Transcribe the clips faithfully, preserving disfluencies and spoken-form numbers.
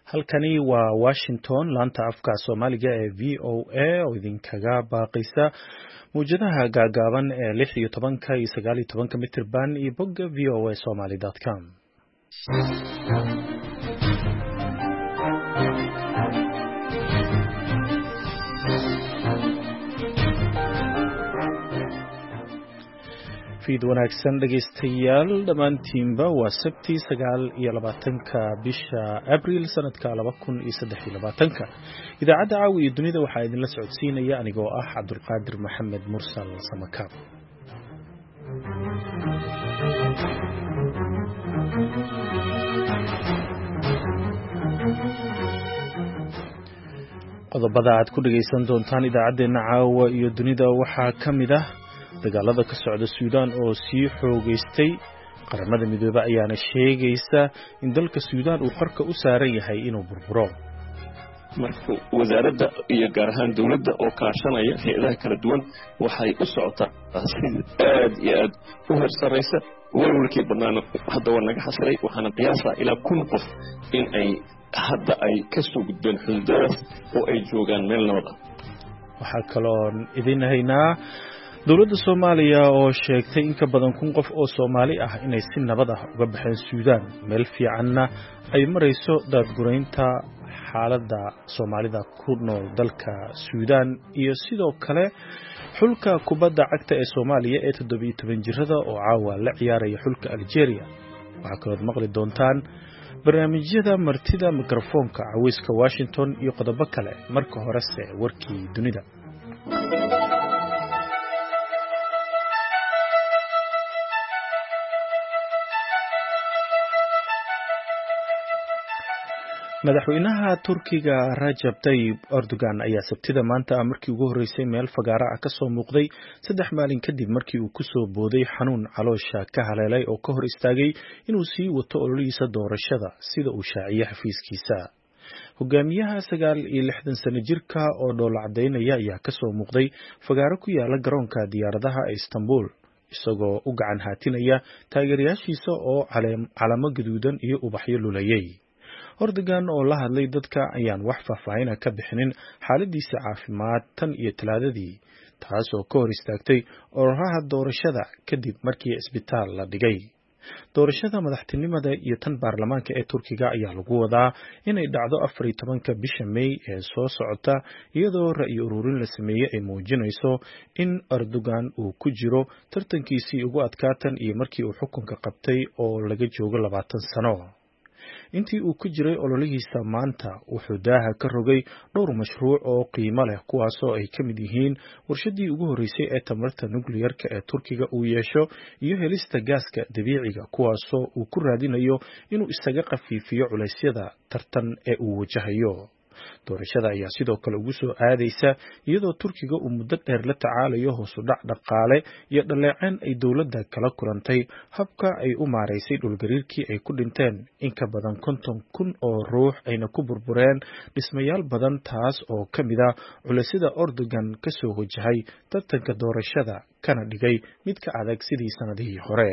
halkani waa Washington laanta afka Soomaaliga ee V O A oo idinkaga baaqaysa muujadaha gaagaaban ee lix iyo tobanka iyo sagaal iyo tobanka mitirban iyo bogga v o a somali dot com. fiid wanaagsan dhageystayaal dhammaantiinba waa sabti sagaal iyo labaatanka bisha abriil sanadka laba kun iyo saddex iyo labaatanka idaacadda caawi iyo dunida waxaa idinla socodsiinaya anigoo ah cabdulqaadir maxamed mursal samakaab. qodobada aad ku dhageysan doontaan idaacaddeenna caawa iyo dunida waxaa ka mid ah dagaalada ka socda Suudaan oo sii xoogeystay. qaramada midoobay ayaana sheegaysa in dalka Suudaan uu qarka u saaran yahay inuu burburo. marka wasaaradda iyo gaar ahaan dawladda oo kaashanaya hay'adaha kala duwan waxay u socotaa si aad iyo aad u horsaraysa walwalkii badnaan hadda waa naga xasiray waxaana qiyaasaa ilaa kun qof in ay hadda ay ka soo gudbeen xuduudaas oo ay joogaan meel nabad ah. waxaa kaloo idin haynaa dowladda Soomaaliya oo sheegtay in ka badan kun qof oo Soomaali ah inay si nabad ah uga baxeen Suudaan, meel fiicanna ay marayso daadguraynta xaaladda Soomaalida ku nool dalka Suudaan, iyo sidoo kale xulka kubadda cagta ee Soomaaliya ee toddoba iyo toban jirada oo caawa la ciyaaraya xulka Algeria. waxaa kaloo maqli doontaan barnaamijyada martida mikrofoonka cawayska Washington iyo qodobo kale. marka horese warkii dunida. madaxweynaha Turkiga Rajab Tayyip Erdogan ayaa sabtida maanta markii ugu horeysay meel fagaara ah ka soo muuqday saddex maalin kadib markii uu ku soo booday xanuun caloosha ka haleelay oo ka hor istaagay inuu sii wato ololihiisa doorashada sida uu shaaciyay xafiiskiisa. hogaamiyaha sagaal iyo lixdan sano jirka oo dhoola cadeynaya ayaa ka soo muuqday fagaaro ku yaala garoonka diyaaradaha ee Istanbul isagoo u gacan haatinaya taageerayaashiisa oo calamo gaduudan iyo ubaxyo lulayay. Erdogan oo la hadlay dadka ayaan wax faahfaahin ka bixinin xaaladiisa caafimaad tan iyo talaadadii, taas oo ka hor istaagtay ololaha doorashada kadib markii isbitaal la dhigay. doorashada madaxtinimada iyo tan baarlamaanka ee Turkiga ayaa lagu wadaa inay dhacdo afar iyo tobanka bisha May ee soo socota, iyadoo ra'yi ururin la sameeyay ay muujinayso in Erdogan uu ku jiro tartankiisii ugu adkaatan iyo markii uu xukunka qabtay oo laga joogo labaatan sano. intii uu ku jiray ololihiisa maanta wuxuu daaha ka rogay dhowr mashruuc oo qiimo leh, kuwaasoo ay ka mid yihiin warshadii ugu horeysay ee tamarta nuclear-ka ee Turkiga uu yeesho iyo helista gaaska dabiiciga, kuwaasoo uu ku raadinayo inuu isaga qafiifiyo culeysyada tartan ee uu wajahayo. doorashada ayaa sidoo kale ugu soo aadaysa iyadoo Turkiga uu muddo dheer la tacaalayo hoos u dhac dhaqaale iyo dhaleecin ay dowladda kala kulantay habka ay u maareysay dhulgariirkii ay ku dhinteen in ka badan konton kun oo ruux ayna ku burbureen dhismayaal badan, taas oo ka mid ah culeysyada Erdogan ka soo wajahay tartanka doorashada kana dhigay mid ka adag sidii sanadihii hore.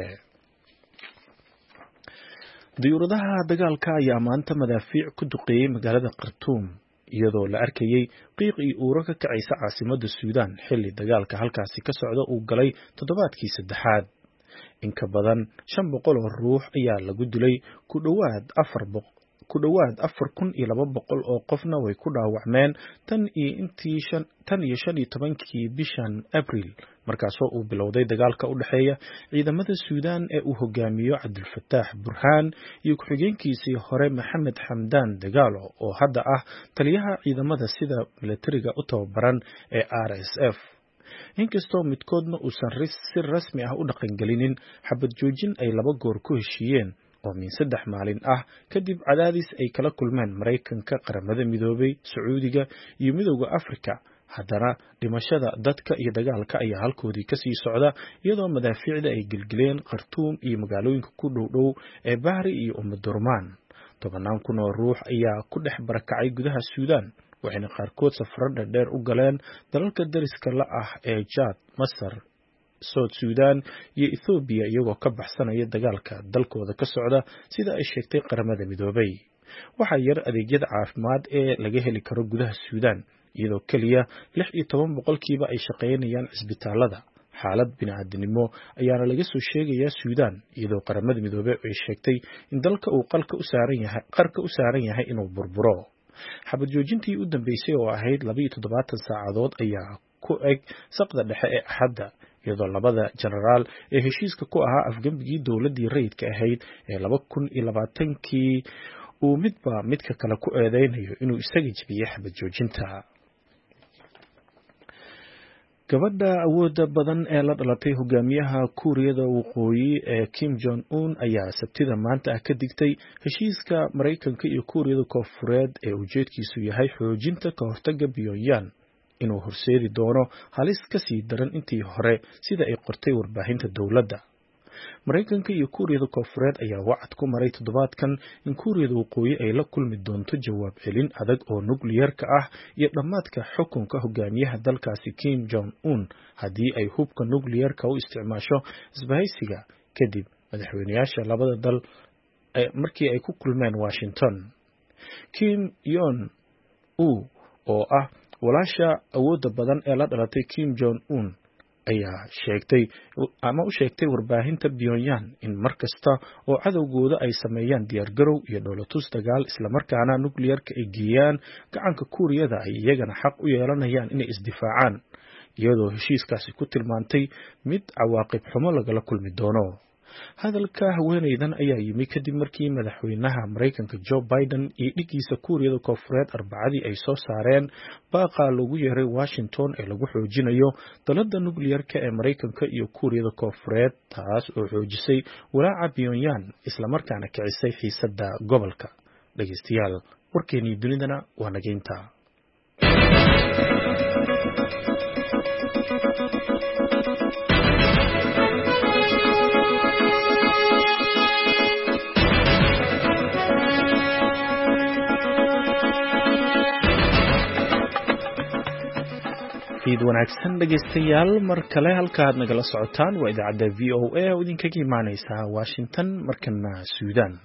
diyuuradaha dagaalka ayaa maanta madaafiic ku duqeeyay magaalada Khartoum iyadoo la arkayay qiiq iyo uuro ka kacaysa caasimadda Suudaan xilli dagaalka halkaasi ka socda uu galay toddobaadkii saddexaad. in ka badan shan boqol oo ruux ayaa lagu dilay, ku dhowaad afar boqol ku dhowaad afar kun iyo laba boqol oo qofna way ku dhaawacmeen tan iyo intii shan tan iyo shan iyo tobankii bishan Abriil, markaasoo uu bilowday dagaalka u dhexeeya ciidamada Suudaan ee uu hogaamiyo Cabdul Fattah Burhaan iyo ku-xigeenkiisii hore Maxamed Hamdan Dagalo oo hadda ah taliyaha ciidamada sida militariga u tababaran ee R S F. inkastoo midkoodna uusan si rasmi ah u dhaqangelinin xabad joojin ay laba goor ku heshiiyeen oo min saddex maalin ah kadib cadaadis ay kala kulmeen Mareykanka, qaramada midoobay, Sacuudiga iyo Midowga Afrika, haddana dhimashada dadka iyo dagaalka ayaa halkoodii ka sii socda iyadoo madaafiicda ay gilgileen Khartoum iyo magaalooyinka ku dhow-dhow ee Bahri iyo Umdurman. tobanaan kun oo ruux ayaa ku dhex barakacay gudaha Suudaan, waxayna qaarkood safar dheer u galeen dalalka dariska la ah ee Chad, Masar, South Sudan iyo Ethiopia iyagoo ka baxsanaya dagaalka dalkooda ka socda sida ay sheegtay qaramada midoobay. waxaa yar adeegyada caafimaad ee laga heli karo gudaha Suudaan iyadoo kaliya lix iyo toban boqolkiiba ay shaqeynayaan cisbitaalada. xaalad bini'aadanimo ayaana laga soo sheegayaa Suudaan iyadoo qaramada midoobay ay sheegtay in dalka uu qalka u saaran yahay qarka u saaran yahay inuu burburo. xabad joojintii u dambeysay oo ahayd laba iyo toddobaatan saacadood ayaa ku eg saqda dhexe ee Axadda iyadoo labada generaal ee heshiiska ku ahaa afgambigii dowladii rayidka ahayd ee laba kun iyo labaatankii uu midba midka kale ku eedeynayo inuu isaga jebiyay xabad joojinta. gabadha awooda badan ee la dhalatay hogaamiyaha Kuuriyada Waqooyi ee Kim Jong Un ayaa Sabtida maanta ah ka digtay heshiiska Mareykanka iyo Kuuriyada Koonfureed ee ujeedkiisu yahay xoojinta ka hortagga Pyongyang inuu horseedi doono halis ka sii daran intii hore sida ay qortay warbaahinta dowladda. Mareykanka iyo Kuuriyada Koonfureed ayaa wacad ku maray toddobaadkan in Kuuriyada Waqooyi ay la kulmi doonto jawaab celin adag oo nukliyeerka ah iyo dhammaadka xukunka hogaamiyaha dalkaasi Kim Jong Un haddii ay hubka nukliyeerka u isticmaasho isbahaysiga kadib madaxweynayaasha labada dal markii ay ku kulmeen Washington. Kim Jong Un oo ah walaasha awooda badan ee la dhalatay Kim Jong Un ayaa sheegtay ama u sheegtay warbaahinta Pyongyang in markasta oo cadowgooda ay sameeyaan diyaargarow iyo dowlatus dagaal isla markaana nukliyeerka ay geeyaan gacanka Kuuriyada ay iyagana xaq u yeelanayaan inay isdifaacaan iyadoo heshiiskaasi ku tilmaantay mid cawaaqib xumo lagala kulmi doono. hadalka haweeneydan ayaa yimi kadib markii madaxweynaha Mareykanka Joe Biden iyo dhigiisa Kuuriyada Koonfureed Arbacadii ay soo saareen baaqa lagu yeeray Washington ee lagu xoojinayo dalada nukliyeerka ee Mareykanka iyo Kuuriyada Koonfureed taas oo xoojisay walaaca Pyongyang isla markaana kicisay xiisadda gobolka. dhageystayaal warkeenii dunidana waa nageynta. fiid wanaagsan dhageystayaal mar kale halkaad nagala socotaan waa idaacadda V O A oo idinkaga imaaneysa Washington markana Suudaan.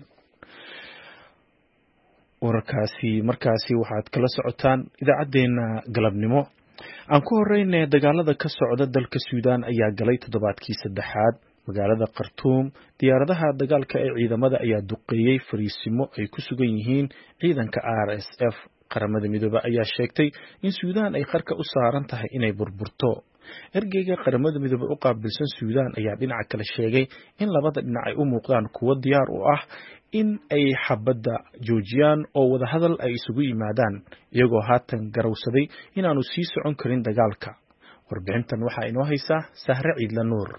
warkaasi markaasi waxaad kala socotaan idaacadeena galabnimo. aan ku horeynay dagaalada ka socda dalka Suudaan ayaa galay toddobaadkii saddexaad. magaalada Khartoum diyaaradaha dagaalka ee ciidamada ayaa duqeeyay fariisimo ay ku sugan yihiin ciidanka R S F. qaramada midoobay ayaa sheegtay in Suudaan ay qarka u saaran tahay inay burburto. ergeyga qaramada midoobay u qaabilsan Suudaan ayaa dhinaca kale sheegay in labada dhinac ay u muuqdaan kuwo diyaar u ah in ay xabadda joojiyaan oo wada hadal ay isugu yimaadaan iyagoo haatan garowsaday inaanu sii socon karin dagaalka. warbixintan waxaa inoo haysaa Sahre Ciidla Nuur.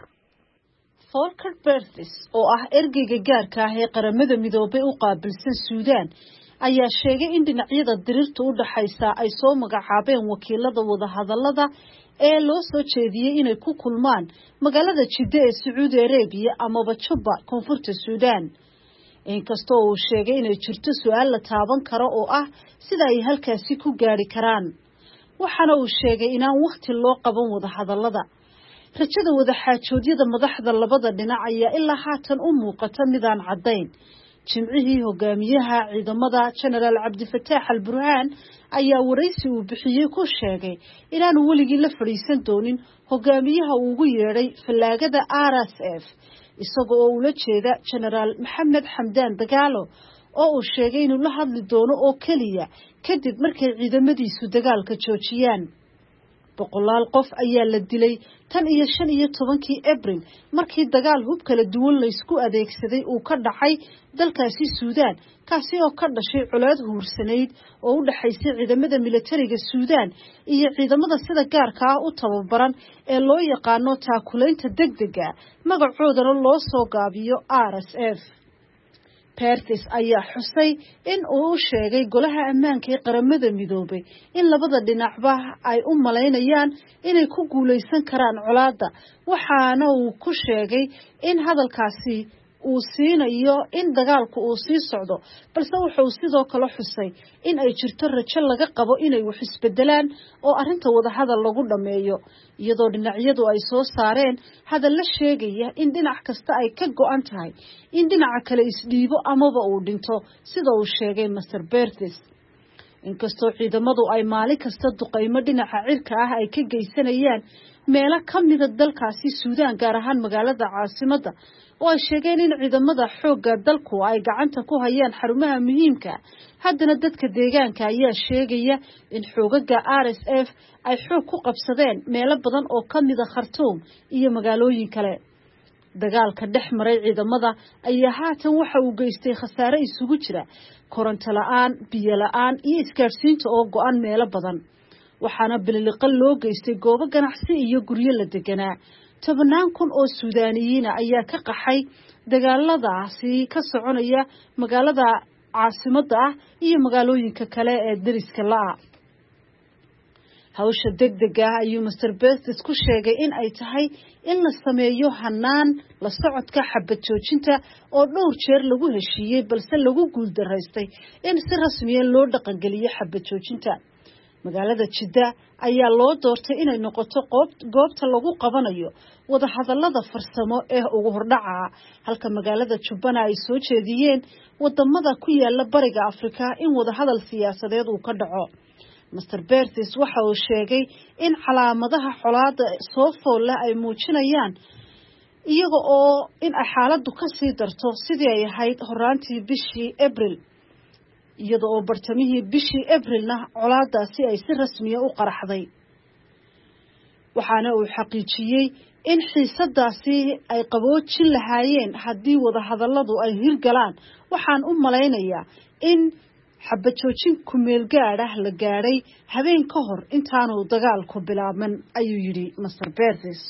Volker Perthes oo ah ergeyga gaarka ah ee qaramada midoobay u qaabilsan Suudaan ayaa sheegay in dhinacyada dirirta u dhaxaysa ay soo magacaabeen wakiilada wada hadallada ee loo soo jeediyay inay ku kulmaan magaalada Jidda ee Sacuudi Arabia ama Juba koonfurta Suudaan. inkastoo uu sheegay inay jirto su'aal la taaban karo oo ah sida ay halkaasi ku gaari karaan. waxaana uu sheegay inaan waqti loo qaban wada hadallada. rajada wada xaajoodyada madaxda labada dhinac ayaa ilaa haatan u muuqata midaan caddayn. jimcihii hogaamiyaha ciidamada General Cabdifataax al-Burhaan ayaa waraysi uu bixiyay ku sheegay inaanu weligii la fadhiisan doonin hogaamiyaha uu ugu yeedhay fallaagada R S F isagoo oo ula jeeda General Maxamed Xamdaan Dagaalo oo uu sheegay inuu la hadli doono oo kaliya kadib markay ciidamadiisu dagaalka joojiyaan. boqolaal qof ayaa la dilay tan iyo shan iyo tobankii Abriil markii dagaal hub kala duwan la isku adeegsaday uu ka dhacay dalkaasi Suudaan kaasi oo ka dhashay colaad huursanayd oo u dhaxaysay ciidamada militariga Suudaan iyo ciidamada sida gaarka ah u tababaran ee loo yaqaano taakulaynta degdega magacoodana loo soo gaabiyo R S F. Perthes ayaa xusay in uu sheegay golaha ammaanka ee qaramada midoobay in labada dhinacba ay u maleynayaan inay ku guuleysan karaan colaadda waxaana uu ku sheegay in hadalkaasi uu siinayo in dagaalku uu sii socdo balse wuxuu sidoo kale xusay in ay jirto rajo laga qabo inay wax isbedelaan oo arrinta wadahadal lagu dhameeyo iyadoo dhinacyadu ay soo saareen hadalla sheegaya in dhinac kasta ay ka go'an tahay in dhinaca kale isdhiibo amaba uu dhinto sida uu sheegay Master Bertis. inkastoo ciidamadu ay maalin kasta duqeymo dhinaca cirka ah ay ka geysanayaan meelo ka mid ah dalkaasi Suudaan gaar ahaan magaalada caasimadda oo ay sheegeen in ciidamada xoogga dalku ay gacanta ku hayaan xarumaha muhiimka haddana dadka deegaanka ayaa sheegaya in xoogaga R S F ay xoog ku qabsadeen meelo badan oo ka mid ah Khartoum iyo magaalooyin kale dagaalka dhex maray ciidamada ayaa haatan waxa uu geystay khasaare isugu jira koronto la'aan biyo la'aan iyo isgaarsiinta oo go'an meelo badan waxaana bililiqan loo geystay goobo ganacsi iyo guryo la deganaa tobanaan kun oo Suudaaniyiin ayaa ka qaxay dagaaladaasi ka soconaya magaalada caasimadda ah iyo magaalooyinka kale ee dariska la'a hawsha degdega ah ayuu Master Bertis ku sheegay in ay tahay in la sameeyo hanaan la socodka xabad joojinta oo dhowr jeer lagu heshiiyey balse lagu guul daraystay in si rasmi ah loo dhaqangeliyo xabad joojinta magaalada Jidda ayaa loo doortay inay noqoto goobta lagu qabanayo wada hadallada farsamo ee ugu hordhaca halka magaalada Jubbana ay soo jeediyeen wadamada ku yaala bariga Afrika in wada hadal siyaasadeed uu ka dhaco Master Bertis waxa uu sheegay in calaamadaha xolaada soo fool leh ay muujinayaan iyaga oo in ay xaaladdu ka sii darto sidii ay ahayd horaantii bishii April iyada oo bartamihii bishii Aprilna colaadaasi ay si rasmi ah u qaraxday waxaana uu xaqiijiyay in xiisadaasi ay qaboojin lahaayeen haddii wada hadalladu ay hirgalaan waxaan u malaynayaa in xabad joojin ku meel gaar ah la gaaray habeen ka hor intaanu dagaalku bilaabman ayuu yiri Master Bertis.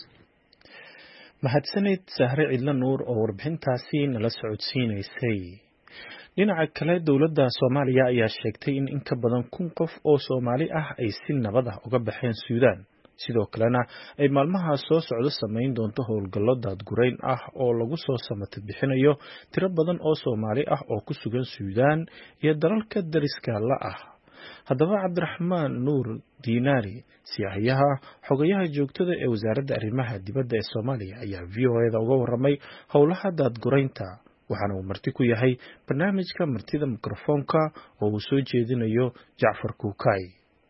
mahadsanid Sahre Cidla Nuur oo warbixintaasi nala socodsiinaysay. dhinaca kale dowladda Soomaaliya ayaa sheegtay in in ka badan kun qof oo Soomaali ah ay si nabad ah uga baxeen Suudaan sidoo kalena ay maalmaha soo socdo sameyn doonto howlgallo daadgurayn ah oo lagu soo samatay bixinayo tiro badan oo Soomaali ah oo ku sugan Suudaan iyo dalalka dariska la ah haddaba Cabdiraxmaan Nuur Diinaari siyaasiyaha xogayaha joogtada ee wasaaradda arrimaha dibadda ee Soomaaliya ayaa V O A da uga warramay howlaha daadguraynta waxaana uu marti ku yahay barnaamijka martida mikrofoonka oo uu soo jeedinayo Jacfar Kuukay.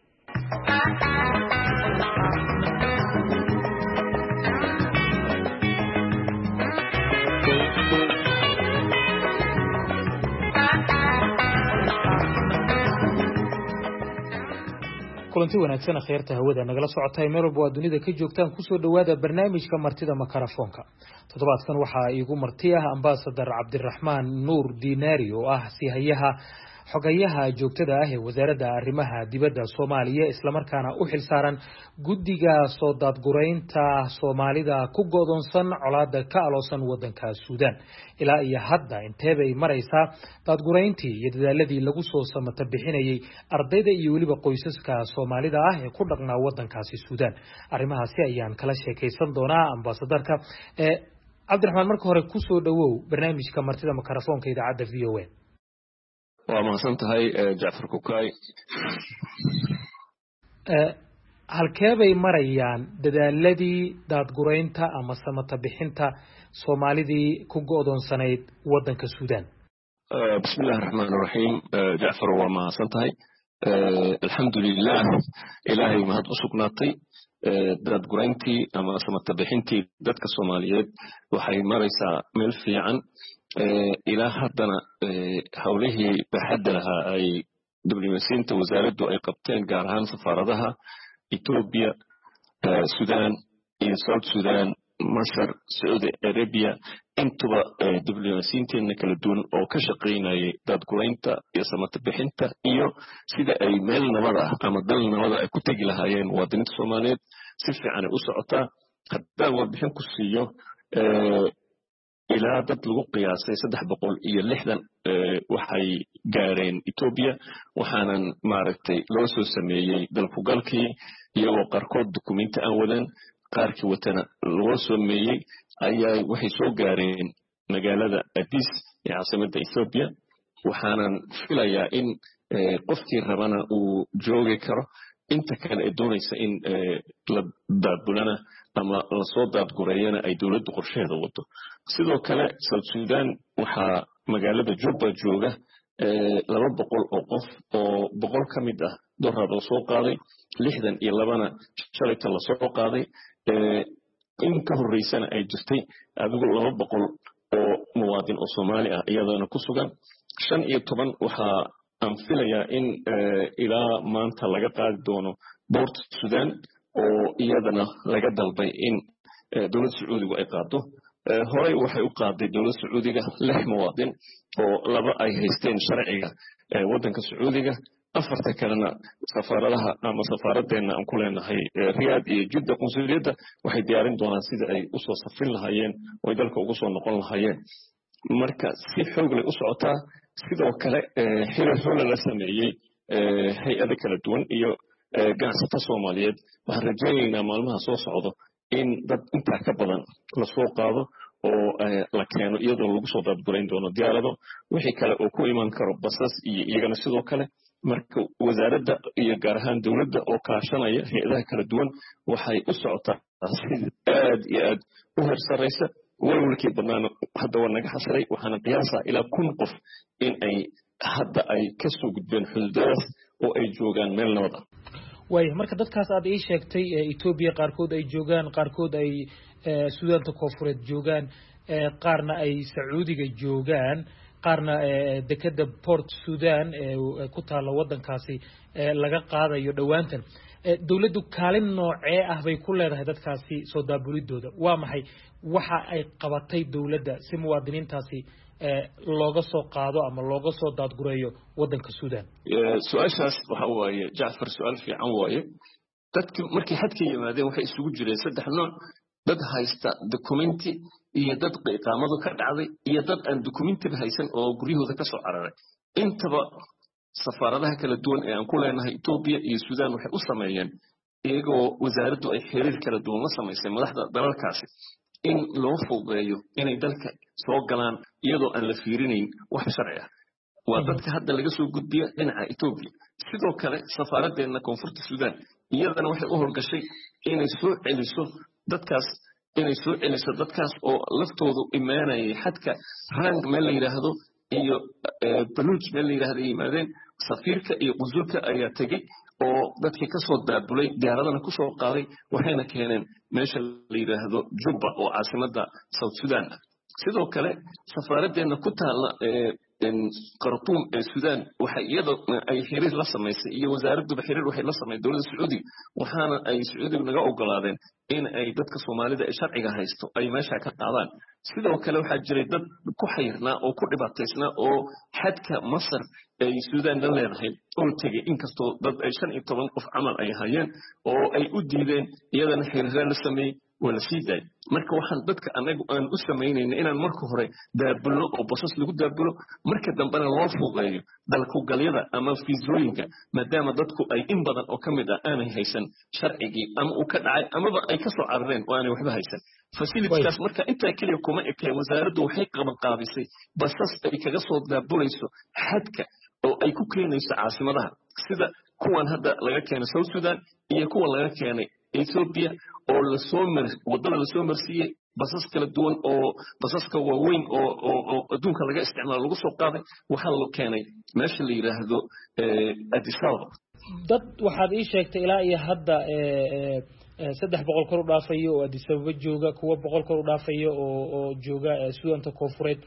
kulanti wanaagsan khayrta hawada nagala socotay meel walba oo dunida ka joogtaan ku soo dhawaada barnaamijka martida mikrofoonka toddobaadkan waxa iigu marti ah ambassador Cabdiraxmaan Nuur Diinaari oo ah siyaasiyaha xogayaha joogtada ah ee wasaaradda arrimaha dibadda Soomaaliya isla markaana u xilsaaran guddiga soo daadguraynta Soomaalida ku go'doonsan colaadda ka aloosan wadanka Suudaan ilaa iyo hadda intee bay maraysaa daadgurayntii iyo dadaaladii lagu soo samata bixinayay ardayda iyo waliba qoysaska Soomaalida ah ee ku dhaqnaa wadankaasi Suudaan arrimahaasi ayaan kala sheekaysan doonaa ambassadorka ee Cabdiraxmaan marka hore ku soo dhawow barnaamijka martida mikrofoonka idaacadda V O A. waa mahadsan tahay Jacfar Kuukay. halkee bay marayaan dadaaladii daadguraynta ama samata bixinta Soomaalidii ku go'doonsanayd wadanka Suudaan? bismillaahir rahmaanir rahiim. Jacfar waa mahadsan tahay. alxamdulillaah ilaahay mahad u sugnaatay. daadgurayntii ama samata bixintii dadka Soomaaliyeed waxay maraysaa meel fiican. ilaa haddana hawlihii baaxadda lahaa ay diblomaasiyiinta wasaaraddu ay qabteen gaar ahaan safaaradaha Ethiopia, Suudaan iyo South Sudan, Masar, Saudi Arabia intuba diblomaasiyiinteena kala duwan oo ka shaqaynayay daadguraynta iyo samata bixinta iyo sida ay meel nabad ah ama dal nabad ah ku tagi lahaayeen muwaadiniinta Soomaaliyeed si fiican u socotaa. haddaan warbixin ku siiyo ilaa dad lagu qiyaasay saddex boqol iyo lixdan waxay gaareen Ethiopia waxaanan maaragtay loo soo sameeyay dalkugalkii iyagoo qaarkood dukumeenti aan wadan qaarkii watana loo soo sameeyay ayaa waxay soo gaareen magaalada Addis ee caasimadda Ethiopia waxaanan filayaa in qofkii rabana uu joogi karo inta kale ay doonaysa in la daadbulana ama la soo daadgureeyana ay dowladdu qorsheeda wado sidoo kale South Sudan waxaa magaalada Juba jooga laba boqol oo qof oo boqol ka mid ah dooraad oo soo qaaday lixdan iyo labana shalayta la soo qaaday in ka horeysana ay jirtay adigu laba boqol oo muwaadin oo Soomaali ah iyadana ku sugan shan iyo toban waxaa aan filayaa in ilaa maanta laga qaadi doono Port Sudan oo iyadana laga dalbay in dowladda Sacuudiga ay qaado horey waxay u qaaday dowladda Sacuudiga lix muwaadin oo laba ay haysteen sharciga waddanka Sacuudiga afarta kalena safaaradaha ama safaaraddeena aan ku leenahay Riyadh iyo Jeddah qunsuliyadda waxay diyaarin doonaan sida ay u soo safrin lahaayeen oo dalka ugu soo noqon lahaayeen marka si xoog leh u socotaa sidoo kale xiriir xoolo la sameeyay hay'ado kala duwan iyo ganacsato Soomaaliyeed waxaan rajaynaynaa maalmaha soo socdo in dad intaa ka badan la soo qaado oo la keeno iyadoo lagu soo daadgurayn doono diyaarado wixii kale oo ku iman karo basas iyo iyagana sidoo kale marka wasaaradda iyo gaar ahaan dowladda oo kaashanaya hay'adaha kala duwan waxay u socotaa si aad iyo aad u hersaraysa walwalkii badnaana hadda waa naga xasiray waxaana qiyaasaa ilaa kun qof in ay hadda ay ka soo gudbeen xuduudaas oo ay joogaan meel nabad ah way marka dadkaas aad ii sheegtay Ethiopia qaarkood ay joogaan qaarkood ay Suudaanta Koonfureed joogaan qaarna ay Sacuudiga joogaan qaarna dekada Port Sudan ku taala wadankaasi laga qaadayo dhawaantan dawladdu kaalin noocee ah bay ku leedahay dadkaasi soo daabulidooda waa maxay waxa ay qabatay dawladda si muwaadiniintaasi looga soo qaado ama looga soo daadgureeyo wadanka Sudan su'aashaas waxa waaye Jaafar su'aal fiican waaye dadkii markii xadka yimaadeen waxay isugu jireen saddex nooc dad haysta documenti iyo dad iqaamadu ka dhacday iyo dad aan documenti haysan oo guryahooda ka soo cararay intaba safaaradaha kala duwan ee aan ku leenahay Ethiopia iyo Sudan waxay u sameeyeen iyagoo wasaaraddu ay xiriir kala duwan la samaysay madaxda dalalkaasi in loo fududeeyo inay dalka soo galaan iyadoo aan la fiirinayn wax sharci ah waa dadka hadda laga soo gudbiya dhinaca Ethiopia sidoo kale safaaraddeena koonfurta Sudan iyadana waxay u howlgashay inay soo celiso dadkaas inay soo celiso dadkaas oo laftoodu imaanayay xadka rang meel la yiraahdo iyo baluuj meel la yiraahdo yimaadeen safiirka iyo qunsulka ayaa tagay oo dadkii ka soo daabulay diyaaradana ku soo qaaday waxayna keeneen meesha la yiraahdo Juba oo caasimadda South Sudan sidoo kale safaaraddeena ku taala Khartoum ee Sudan waxay iyadoo ay xiriir la sameysay iyo wasaaraddu xiriir waxay la sameeyay dowladda Sacuudiga waxaana ay Sacuudiga naga ogolaadeen in ay dadka Soomaalida ee sharciga haysto ay meesha ka qaadaan sidoo kale waxaa jiray dad ku xayrnaa oo ku dhibaataysnaa oo xadka Masar ay Sudan la leedahay oo tagay inkastoo dad ay shan iyo toban qof camal ay hayeen oo ay u diideen iyadana xiriir la sameeyay wala siiday marka waxaan dadka anagu aan u sameeynayna inaan marka hore daabulo oo basas lagu daabulo marka dambana loo fuuqeeyo dalku galyada ama fiisooyinka maadaama dadku ay in badan oo kamid ah aanay haysan sharcigi ama uu ka dhacay ama ay ka soo carareen oo aanay waxba haysan facilities marka inta kaliya kuma ekay wasaaraddu waxay qaban qaabisay basas ay kaga soo daabulayso xadka oo ay ku keenayso caasimadaha sida kuwan hadda laga keenay South Sudan iyo kuwa laga keenay Ethiopia oo la soo mar wadada la soo marsiiyay basas kala duwan oo basaska waaweyn oo oo adduunka laga isticmaalo lagu soo qaaday waxa la keenay meesha la yiraahdo Addis Ababa dad waxaad ii sheegtay ilaa iyo hadda saddex boqol kor u dhaafayo oo Addis Ababa jooga kuwa boqol kor u dhaafayo oo oo jooga Suudaanta Koonfureed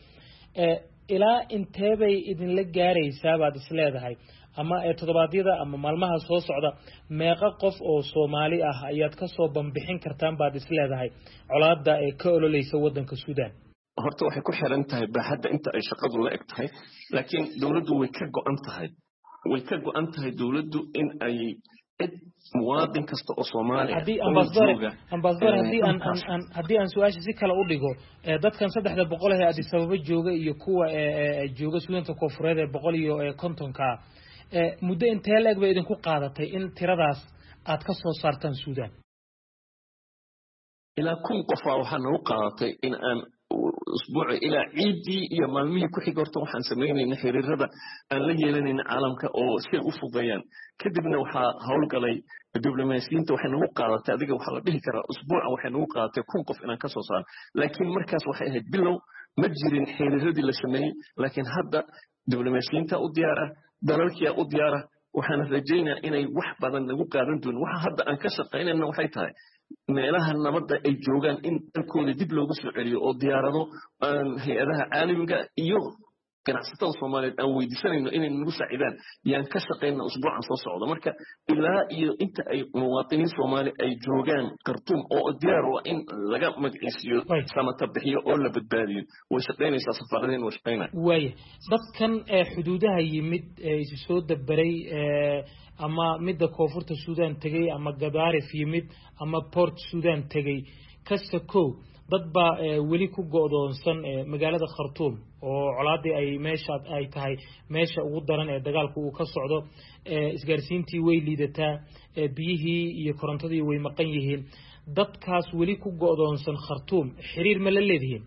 ilaa intee bay idin la gaaraysaa baad is leedahay ama todobaadyada ama maalmaha soo socda meeqa qof oo Soomaali ah ayaad ka soo banbixin kartaan baad is leedahay colaadda ee ka ololeysa wadanka Sudan horta waxay ku xiran tahay baaxadda inta ay shaqadu la eg tahay laakiin dawladdu way ka go'an tahay way ka go'an tahay dawladdu in ay cid muwaadin kasta oo Soomaali ah hadii ambassador ambassador hadii aan aan hadii aan su'aasha si kala u dhigo dadkan saddexda boqol ee Addis Ababa jooga iyo kuwa jooga Suudaanta Koonfureed ee boqol iyo konton ka muddo intee leeg bay idinku qaadatay in tiradaas aad ka soo saartaan Sudan ilaa kun qof waxaa nagu qaadatay in aan usbuuci ilaa ciidii iyo maalmihii ku xig horta waxaan samaynayna xiriirada aan la yeelanayna caalamka oo si ay u fudeeyaan kadibna waxaa howlgalay diblomaasiyiinta waxay nagu qaadatay adiga waxaa la dhihi karaa usbuuca waxay nagu qaadatay kun qof inaan ka soo saaro laakiin markaas waxay ahayd bilow ma jirin xiriiradii la sameeyey laakiin hadda diblomaasiyiinta u diyaara dalalkiia u diyaara waxaan rajaynaa inay wax badan nagu qaadan doonin waxa hadda aan ka shaqaynayna waxay tahay meelaha nabadda ay joogaan in dalkooda dib loogu soo celiyo oo diyaarado aan hay-adaha caalamiga iyo ganacsatada soomaaliyeed aan weydiisanayno inay nagu saacidaan yaan ka shaqayna usbuucan soo socda marka ilaa iyo inta ay muwaatiniin soomaali ay joogaan khartuum oo diyaar waa in laga magciisiyo samata bixiyo oo la badbaadiyo way shaqaynaysaa safaaradeen way shaqaynaa waaya dadkan xuduudaha yimid isu soo dabaray ama midda koonfurta suudaan tegey ama gadaarif yimid ama port suudaan tegey kasta kow dad baa weli ku go'doonsan magaalada khartuum oo colaadii ay meesha ay tahay meesha ugu daran ee dagaalku uu ka socdo isgaarsiintii way liidataa biyihii iyo korontadii way maqan yihiin dadkaas weli ku go'doonsan khartuum xiriir ma la leedihiin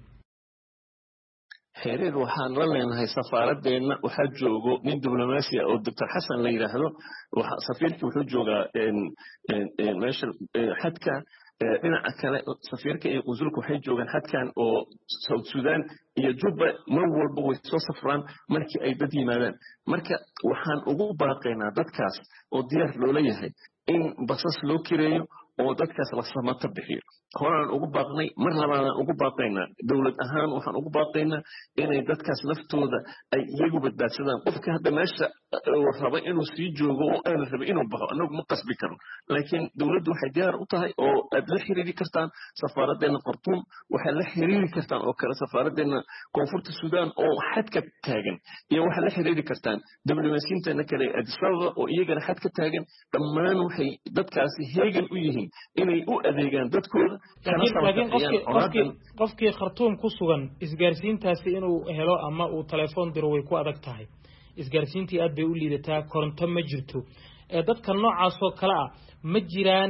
xiriir waxaan la leenahay safaaradeenna waxaa joogo nin diblomaasi ah oo doctor xasan la yidhaahdo safiirkii wuxuu joogaa meesha xadka dhinaca kale safiirka iyo qusulka waxay joogaan xadkan oo South Sudan iyo Juba mar walba way soo safraan markii ay dad yimaadaan marka waxaan ugu baaqaynaa dadkaas oo diyaar loola yahay in basas loo kireeyo oo dadkaas la samata bixiyo horaan ugu baaqnay mar labaadaan ugu baaqaynaa dowlad ahaan waxaan ugu baaqaynaa inay dadkaas naftooda ay iyagu badbaadsadaan qofka hadda meesha raba inuu sii joogo oo aan raba inuu baxo anagu ma qasbi karo laakiin dowladdu waxay diyaar u tahay oo aad la xiriiri kartaan safaaraddeena khartuum waxay la xiriiri kartaan oo kale safaaraddeena koonfurta suudaan oo xadka taagan iyo waxay la xiriiri kartaan diblomaasiyiinteena kale Addis Ababa oo iyagana xadka taagan dhammaan waxay dadkaasi heegan u yihiin inay u adeegaan dadkooda laakiin qofkii qofkii khartuum ku sugan isgaarsiintaasi inuu helo ama uu telefoon diro way ku adag tahay isgaarsiintii aad bay u liidataa koronto ma jirto dadka noocaas oo kale ah ma jiraan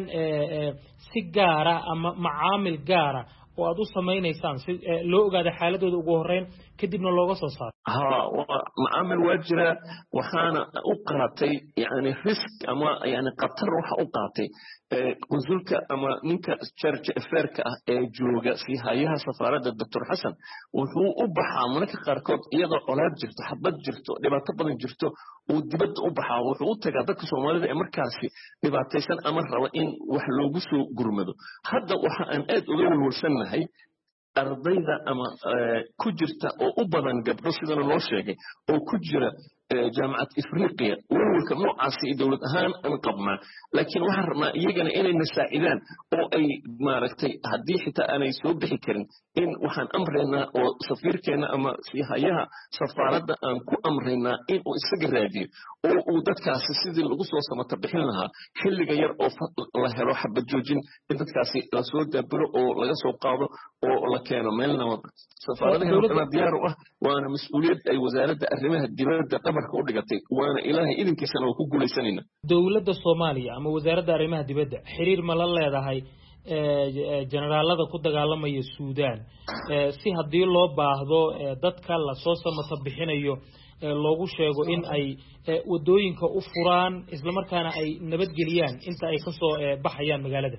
si gaara ama macaamil gaara oo aad u samaynaysaan si loo ogaado xaaladooda ugu horeyn kadibna looga soo saaro ha macaamil waa jira waxaana u qaatay yani risk ama yani qatar waxa u qaatay qusulka ama ninka charge affairka ah ee jooga si hayaha safaaradda doctor Xasan wuxuu u baxaa marka qaarkood iyadoo colaad jirto xabad jirto dhibaato badan jirto uu dibadda u baxaa wuxuu u tagaa dadka Soomaalida ee markaasi dhibaataysan ama raba in wax loogu soo gurmado hadda waxa aan aad uga walwalsanahay ardayda ama ku jirta oo u badan gabdho sidana loo sheegay oo ku jira jaamacad Afriqiya walwalka noocaasi dawlad ahaan aan qabnaa laakiin waxaan rabnaa iyagana inay nasaacidaan oo ay maaragtay haddii xitaa aanay soo bixi karin in waxaan amraynaa oo safiirkeena ama sihayaha safaaradda aan ku amraynaa in uu isaga raadiyo oo uu dadkaasi sidii lagu soo samata bixin lahaa xilliga yar oo la helo xabad joojin in dadkaasi la soo daaburo oo laga soo qaado oo la keeno meel nabad safaaradaha diyaar u ah waana mas'uuliyad ay wasaaradda arrimaha dibadda qabarka u dhigatay waana ilaahay idinkiisana waa ku guulaysanayna dowladda Soomaaliya ama wasaaradda arrimaha dibadda xiriir ma la leedahay generaalada ku dagaalamaya Suudaan si hadii loo baahdo dadka la soo samata bixinayo loogu sheego in ay wadooyinka u furaan isla markaana ay nabadgeliyaan inta ay ka soo baxayaan magaalada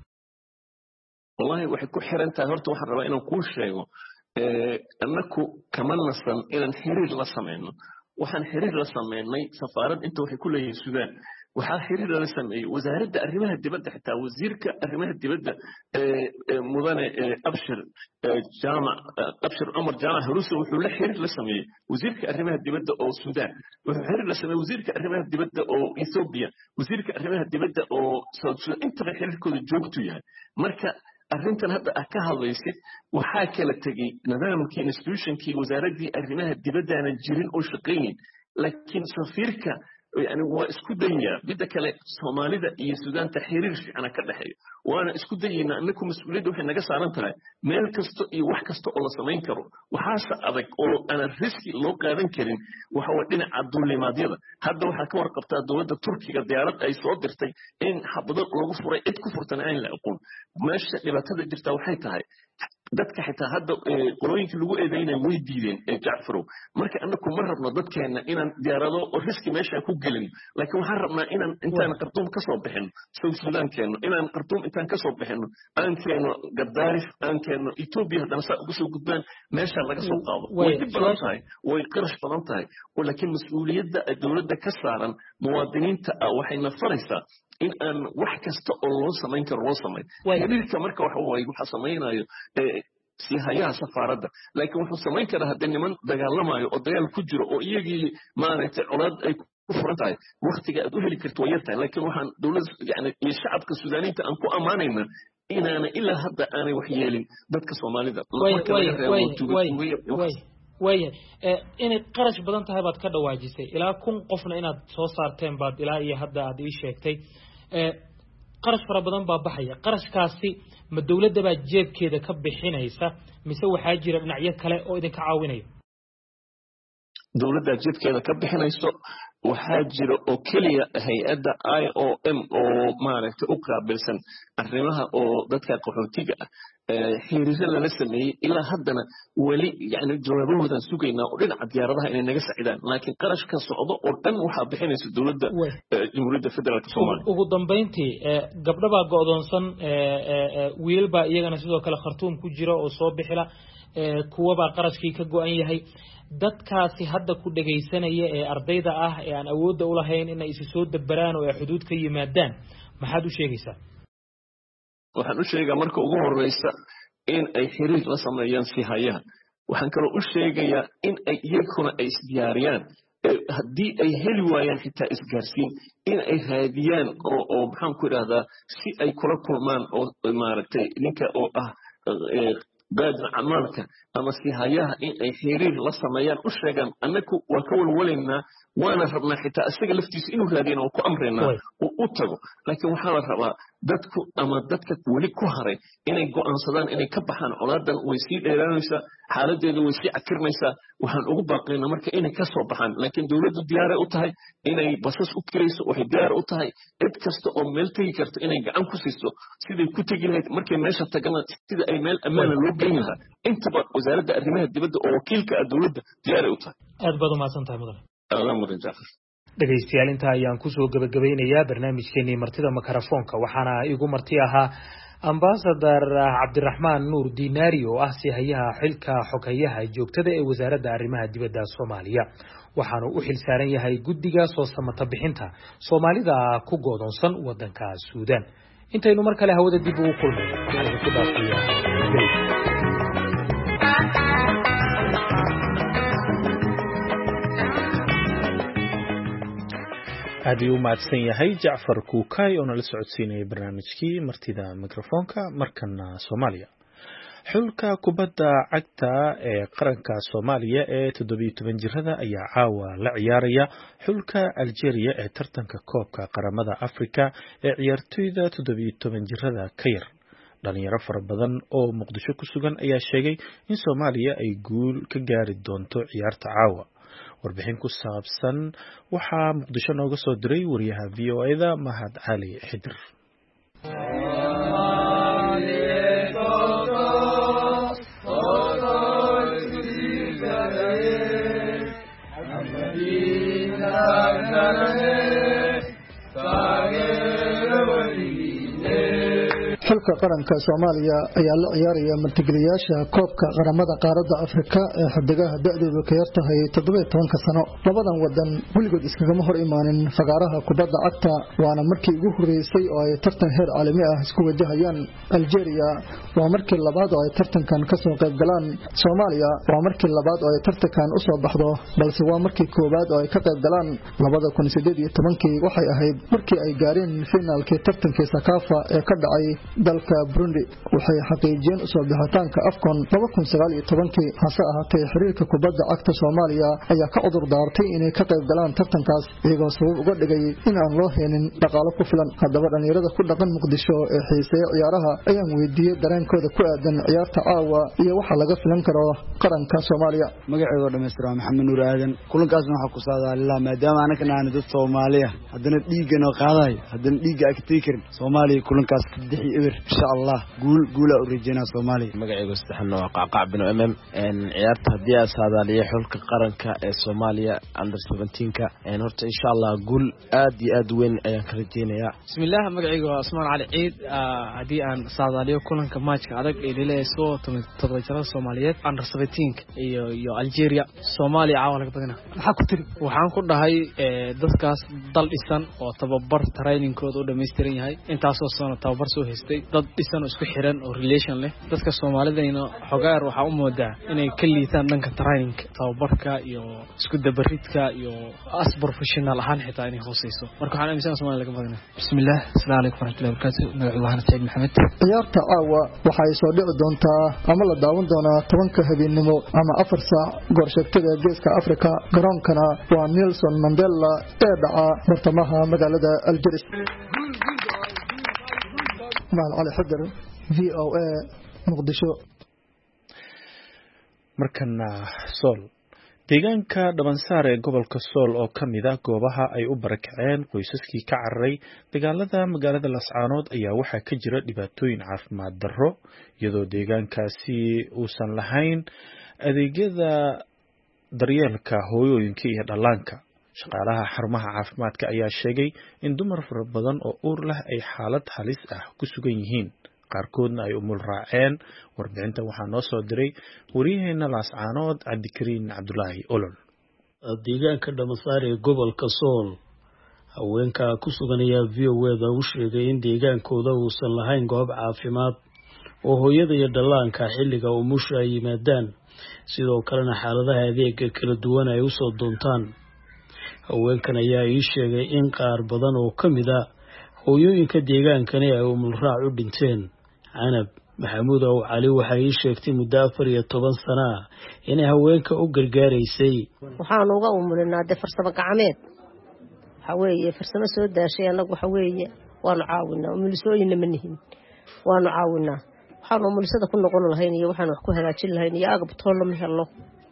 wallahi waxay ku xiran tahay horta waxaan rabaa inaan kuu sheego annaku kama nasan inaan xiriir la sameeyno waxaan xiriir la sameeynay safaarad inta waxay ku leeyihiin Suudaan waxaa xiriir la sameeyay wasaaradda arrimaha dibadda xitaa wasiirka arrimaha dibadda mudane abshir jaamac abshir umar jaamac haruusi wuxuu la xiriir la sameeyay wasiirka arrimaha dibadda oo Suudaan wuxuu xiriir la sameeyay wasiirka arrimaha dibadda oo Ethiopia wasiirka arrimaha dibadda oo South Sudan inta xiriirkooda joogto yahay marka arrintan hadda ah ka hadlaysid waxaa kala tegay nidaamkii institutionkii wasaaradii arrimaha dibadda aan jirin oo shaqeeyay laakiin safiirka يعني هو اسكو دنيا بدك له Soomaalida iyo Suudaanta xiriir fiican ka dhaxeeyo waana isku dayina annagu mas'uuliyad waxay naga saaran tahay meel kasto iyo wax kasto oo la sameyn karo waxa adag oo aan riski loo qaadan karin waxa waa dhinaca duulimaadyada hadda waxa ka warqabtaa dawladda Turkiga diyaarad ay soo dirtay in xabado lagu furay cid ku furtan aan la aqoon meesha dhibaatada jirta waxay tahay dadka xitaa hadda qolooyinka lagu eedeynay way diideen Jacfarow marka anaku ma rabno dadkeena inaan diyaarado oo riski meesha ku gelin laakiin waxaan rabnaa inaan intaan qartoon ka soo bixin South Sudan keeno inaan qartoon intaan ka soo bixin aan keeno Gaddafi aan keeno Ethiopia hadana saa ugu soo gudbaan meesha laga soo qaado way dib badan tahay way qarash badan tahay laakiin mas'uuliyadda dawladda ka saaran muwaadiniinta waxay nafaraysaa in aan wax kasta oo loo samayn karo loo sameeyo xiriirka marka waxa way waxa sameeynayo si hayaha safaaradda laakiin wuxuu samayn karaa haddii niman dagaalamayo oo dagaal ku jiro oo iyagii maaragtay colaad ay ku furan tahay waqtiga aad u heli karto way yartahay laakiin waxaan dawladda yani iyo shacabka suudaaniinta aan ku amaanayna inaana ilaa hadda aanay wax yeelin dadka Soomaalida way in qarash badan tahay baad ka dhawaajisay ilaa kun qofna inaad soo saarteen baad ilaa iyo hadda aad ii sheegtay qarash fara badan baa baxaya qarashkaasi ma dawladda baa jeebkeeda ka bixinaysa mise waxaa jira dhinacyo kale oo idin ka caawinaya dawladda jeebkeeda ka bixinayso waxaa jira oo kaliya hay'adda I O M oo maaragtay u qaabilsan arrimaha oo dadka qaxootiga ah xiriirada la sameeyay ilaa haddana wali yani jawaabahooda sugaynaa oo dhinaca diyaaradaha inay naga sacidaan laakiin qarashka socdo oo dhan waxa bixinaysa dawladda Jamhuuriyadda Federaalka Soomaaliya ugu dambeyntii gabdhaha go'doonsan wiil baa iyagana sidoo kale Khartoum ku jira oo soo bixila kuwa baa qarashkii ka go'an yahay dadkaasi hadda ku dhageysanaya ee ardayda ah ee aan awood u lahayn in ay isu soo dabaraan oo ay xuduud ka yimaadaan maxaad u sheegaysaa waxaan u sheegaa marka ugu horeysa in ay xiriir la sameeyaan si hayaha waxaan kaloo u sheegayaa in ay iyaguna ay isdiyaariyaan haddii ay heli waayaan xitaa isgaarsiin in ay raadiyaan oo oo maxaan ku idhaahdaa si ay kula kulmaan oo maaragtay ninka oo ah baadna camalka ama si hayaha in ay xiriir la sameeyaan u sheegaan annaku waa ka walwalaynaa waana rabnaa xitaa isaga laftiisa inuu raadiyana oo ku amreynaa oo u tago laakiin waxaa la rabaa dadku ama dadka weli ku haray inay go'aansadaan inay ka baxaan colaadan way sii dheeraanaysaa xaaladeedu way sii cakirmaysaa waxaan ugu baaqaynaa marka inay ka soo baxaan laakiin dawladdu diyaaray u tahay inay basas u kirayso waxay diyaar u tahay cid kasta oo meel tegi karto inay gacan ku siiso siday ku tegi lahayd markay meesha tagana sida ay meel ammaana loo geyn lahaa intaba wasaaradda arrimaha dibadda oo wakiilka ah dawladda diyaaray u tahay aad baad umahadsan tahay mudane aad mudan Jacfar dhageystayaal inta ayaan ku soo gabagabeynayaa barnaamijkeenii martida makarafoonka waxaana igu marti ahaa ambassador Cabdiraxmaan Nuur Dinaari oo ah sihayaha xilka xogayaha joogtada ee wasaaradda arrimaha dibadda Soomaaliya waxaanu u xil saaran yahay guddiga soo samata bixinta Soomaalida ku go'doonsan wadanka Suudaan intaynu mar kale hawada dib ugu kulmayno waxaan ku dhaafayaa aad ayuu u mahadsan yahay Jacfar Kuukay oo nala socodsiinayay barnaamijkii martida mikrofoonka markana Soomaaliya xulka kubadda cagta ee qaranka Soomaaliya ee toddoba iyo toban jirada ayaa caawa la ciyaaraya xulka Algeria ee tartanka koobka qaramada Afrika ee ciyaartoyda toddoba iyo toban jirada ka yar dhalinyaro fara badan oo Muqdisho ku sugan ayaa sheegay in Soomaaliya ay guul ka gaari doonto ciyaarta caawa warbixin ku saabsan waxaa Muqdisho nooga soo diray wariyaha V O A da Mahad Cali Xidir xulka qaranka Soomaaliya ayaa la ciyaaraya martigeliyaasha koobka qaramada qaaradda Afrika ee xiddigaha da'doodu ka yar tahay toddoba iyo toban sano labadan wadan weligood iskaga hor imaanin fagaaraha kubadda cagta waana markii ugu horeysay oo ay tartan heer caalami ah isku wajahayaan Algeria waa markii labaad oo ay tartankan ka soo qayb galaan Soomaaliya waa markii labaad oo ay tartankan u soo baxdo balse waa markii koowaad oo ay ka qayb galaan labada kun iyo siddeed iyo toban-kii waxay ahayd markii ay gaareen finaalkii tartankii Sakafa ee ka dhacay dalka Burundi waxay xaqiijiyeen soo bixitaanka AFCON laba kun sagaal iyo toban-kii hase ahaatee xiriirka kubadda cagta Soomaaliya ayaa ka cudur daartay inay ka qayb galaan tartankaas iyagoo sabab uga dhigay in aan loo helin dhaqaale ku filan haddaba dhalinyarada ku dhaqan Muqdisho ee xiiseeya ciyaaraha ayaan weydiiyay dareenkooda ku aadan ciyaarta caawa iyo waxa laga filan karo qaranka Soomaaliya magacayga dhameystiran Maxamed Nuur Aadan kulankaasna waxa ku saadaalilaa maadaama anaka aan dad Soomaaliya haddana dhiigana qaadayo haddana dhiigga ay ka tegi karin Soomaaliya kulankaas saddex eber insha Allah guul guula u rajeynaa Soomaaliya magacaygu saxan waa qaqac bin mm en ciyaarta hadii ay saadaaliyo xulka qaranka ee Soomaaliya under seventeen ka en horta insha Allah guul aad iyo aad weyn ayaan ka rajeynayaa bismillaah magacaygu waa Usmaan Cali Ciid hadii aan saadaaliyo kulanka matchka adag ee leeyahay todoba jira Soomaaliyeed under seventeen iyo iyo Algeria Soomaaliya caawa laga badina maxaa ku tiri waxaan ku dhahay dadkaas dal dhisan oo tababar trainingkooda u dhameystiran yahay intaas oo sano tababar soo haystay dad dhisan oo isku xiran oo relation leh dadka Soomaalidayna xogaar waxa u moodaa inay ka liitaan dhanka training tababarka iyo isku dabaridka iyo as professional ahaan xitaa inay hooseyso marka waxaan aaminsan Soomaaliya laga badina bismillaah assalaamu alaykum warahmatullahi wabarakatuh magacaygu waa Saciid Maxamed ciyaarta caawa waxay soo dhici doontaa ama la daawan doonaa tobanka habeenimo ama afar saac goorsheegtada geeska Afrika garoonkana waa Nelson Mandela ee dhaca bartamaha magaalada Algeria maal cali xadar V O A Muqdisho markana Sool deegaanka Dhabansaar ee gobolka Sool oo kamid ah goobaha ay u barakaceen qoysaskii ka cararay dagaalada magaalada Lascaanood ayaa waxa ka jira dhibaatooyin caafimaad darro iyadoo deegaankaasi uusan lahayn adeegyada daryeelka hooyooyinka iyo dhallaanka shaqaalaha xarumaha caafimaadka ayaa sheegay in dumar fara badan oo uur leh ay xaalad halis ah ku sugan yihiin qaarkoodna ay umul raaceen warbixinta waxaa noo soo diray wariyaheena Lascaanood Cabdikariin Cabdulaahi Olol deegaanka Dhabansaar ee gobolka Sool haweenka ku sugan ayaa V O A da u sheegay in deegaankooda uusan lahayn goob caafimaad oo hooyada iyo dhallaanka xilliga umusha ay yimaadaan sidoo kalena xaaladaha adeegga kala duwan ay u soo doontaan haweenkan ayaa ii sheegay in qaar badan oo kamid ah hooyooyinka deegaankani ay umul raac u dhinteen Canab Maxamuud oo Cali waxa ii sheegtay muddo afar iyo toban sano ah inay haweenka u gargaaraysay waxaan uga umulinaa de farsamo gacmeed waxa weeye farsamo soo daashay anagu waxa weeye waanu caawinaa umulisooyinna ma nihin waanu caawinaa waxaan umulisada ku noqon lahayn iyo waxaan wax ku hagaajin lahayn iyo agab toolo ma helo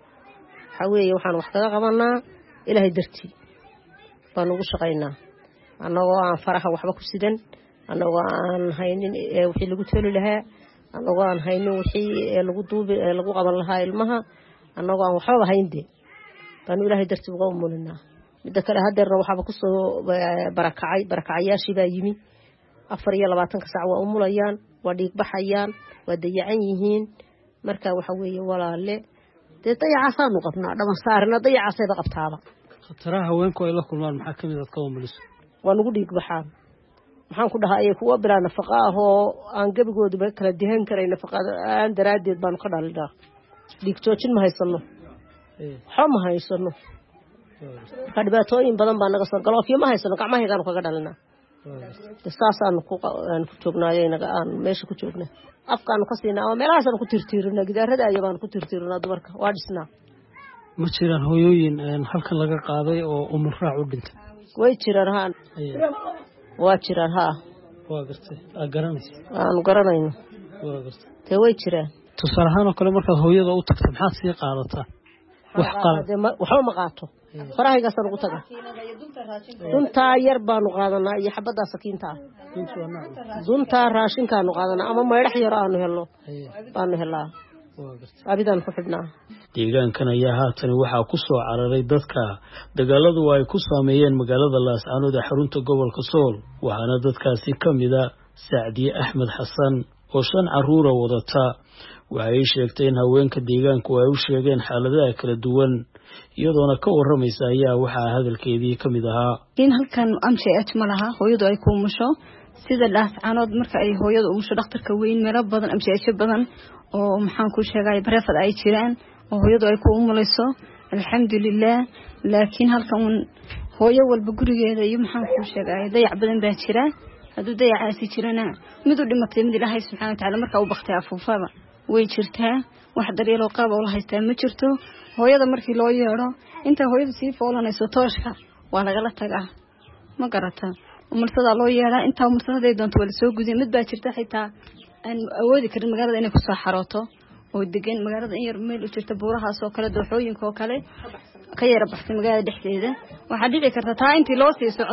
waxa weeye waxaan wax kaga qabanaa Ilaahay dartii baan ugu shaqaynaa anagoo aan faraha waxba ku sidan anagoo aan haynin wixii lagu tooli lahaa anagoo aan haynin wixii lagu duubi lagu qaban lahaa ilmaha anagoo aan waxba hayndee baan Ilaahay dartii uga umulinaa midda kale hadeerna waxba ku soo barakacay barakacayaashii baa yimi afar iyo labaatan saac waa umulayaan waa dhiig baxayaan waa dayacan yihiin marka waxa weeye walaale de dayacaasaan u qabnaa Dhabansaarna dayacaasayba qabtaaba khataraha haweenku ay la kulmaan maxaa kamid ah ka umuliso waa lagu dhiig baxaan waxaan ku dhahay kuwa bilaa nafaqa ah oo aan gabigooduba kala dihan karay nafaqada aan daraadeed baan ka dhalnaa dhiig joojin ma haysano waxa ma haysano ka dhibaatooyin badan baa naga soo galoofiyo ma haysano gacmahaygaan kaga dhalnaa saasaan ku aan ku joognaayo inaga aan meesha ku joognaa afkaan ka siinaa oo meelahaasaan ku tirtirinaa gidaarada ayaan ku tirtirinaa dumarka waa dhisnaa ma jiraan hooyooyin halkan laga qaaday oo umul raac u dhintay way jiraan haan waa jiraan haa waa gartay aa garanaysa aan garanayno waa gartay te way jiraan tusaale ahaan oo kale markaad hooyada u tagto maxaad sii qaadataa wax qalad waxba ma qaato farahaygaasaan ugu taga duntaa yar baanu qaadanaa iyo xabaddaa sakiinta ah duntaa raashinkaanu qaadanaa ama maydhax yaro aanu helno baanu helaa abidaan ku xidhnaa deegaankan ayaa haatan waxaa ku soo cararay dadka dagaaladu ay ku saameeyeen magaalada Lascaanood ee xarunta gobolka Sool waxaana dadkaasi kamid ah Saacdiye Axmed Xasan oo shan caruura wadata waxay sheegtay in haweenka deegaanku ay u sheegeen xaaladaha kala duwan iyadoona ka waramaysa ayaa waxa hadalkeedii kamid ahaa in halkan amshay at malaha hooyadu ay ku umusho sida Lascaanood marka ay hooyadu umusho dhakhtarka weyn meelo badan amshay badan oo maxaan ku sheegay bareefad ay jiraan oo hooyadu ay ku umulayso alxamdulillah laakiin halkan hooyo walba gurigeeda iyo maxaan ku sheegay dayac badan baa jira haduu dayacaasi jirana mid u dhimatay mid Ilaahay subxaanahu wa ta'aala marka uu baqtay afuufada way jirtaa wax daryeel oo qaab oo la haystaa ma jirto hooyada markii loo yeero inta hooyadu sii foolanayso tooshka waa laga la tagaa ma garata umulsada loo yeeraa inta umulsada ay doonto wala soo gudin mid baa jirta xitaa aan awoodi karin magaalada inay ku soo xarooto oo degan magaalada in yar meel u jirta buurahaas oo kale dooxooyinka oo kale ka yara baxsan magaalada dhexdeeda waxa dhici karta taa intii loo sii socdo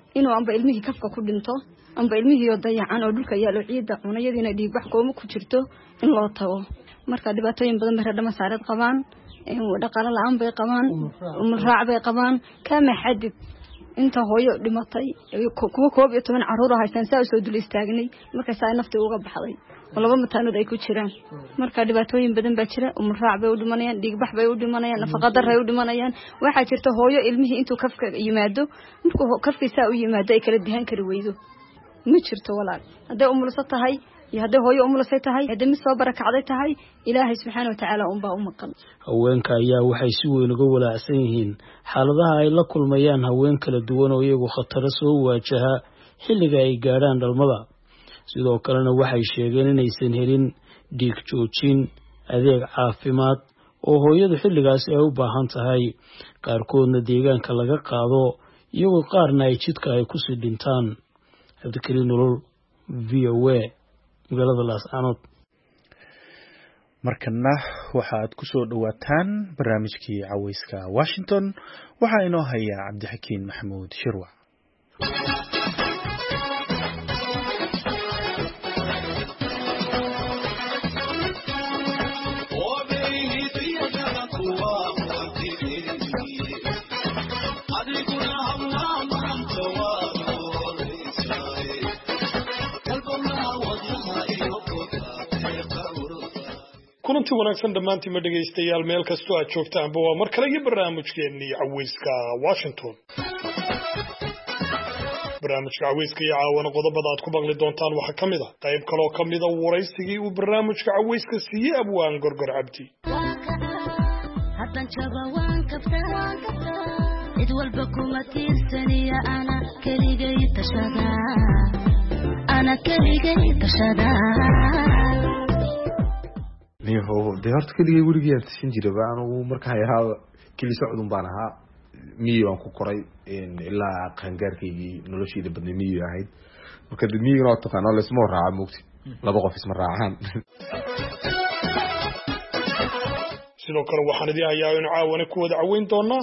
inuu amba ilmihii kafka ku dhinto amba ilmihii oo dayacan oo dhulka yaalo ciida cunayadiina dhiigbax kooma ku jirto in loo tago marka dhibaatooyin badan bay dhama saareed qabaan dhaqaale la'aan bay qabaan umul raac bay qabaan kama xadid inta hooyo dhimatay kuwa koob iyo toban caruur ah haysan saa soo dul istaagnay marka saa naftii uga baxday laba mataanood ay ku jiraan marka dhibaatooyin badan baa jira umul raac bay u dhimanayaan dhiigbax bay u dhimanayaan nafaqa darro ay u dhimanayaan waxa jirta hooyo ilmihii intuu kafka yimaado markuu kafkiisa u yimaado ay kala dihan kari weydo ma jirto walaal haday umulsa tahay iyo haday hooyo umulusay tahay haday mid soo barakacday tahay ilaahay subxaanahu wa ta'ala uun baa u maqan haweenka ayaa waxay si weyn uga walaacsan yihiin xaaladaha ay la kulmayaan haween kala duwan oo iyagu khataro soo waajaha xilliga ay gaadhaan dhalmada sidoo kalena waxay sheegeen inaysan helin dhiig joojin adeeg caafimaad oo hooyadu xilligaas ay u baahan tahay qaarkoodna deegaanka laga qaado iyagoo qaarna ay jidka ay ku sii dhintaan Cabdikariin Nolol V O A magaalada Laascaanood markana waxaad ku soo dhawaataan barnaamijkii caweyska Washington waxa inoo haya Cabdixakiin Maxamuud Shirwac kulanti wanaagsan dhammaantiin ma dhagaystayaal meel kastoo aad joogtaanba waa mar kale iyo barnaamijkeennii caweyska Washington barnaamijka caweyska iyo caawana qodobada aad ku maqli doontaan waxaa ka mid ah qayb kaloo ka mid ah waraysigii uu barnaamijka caweyska siiyey Abwaan Gorgor Cabdi cid walba kuma tiirsaniya ana keligay tashada ana keligay tashada niho de horta keligay wurigii aan tashin jiray baan uu markaa yahaa keli socodun baan ahaa miyi aan ku koray ilaa qaangaarkaygii noloshayda badnay miyi ahayd marka miyigana oo taqaano la isma raaca moogti laba qof isma raacaan sidoo kale waxaan idin hayaa in caawana ku wada caweyn doonaa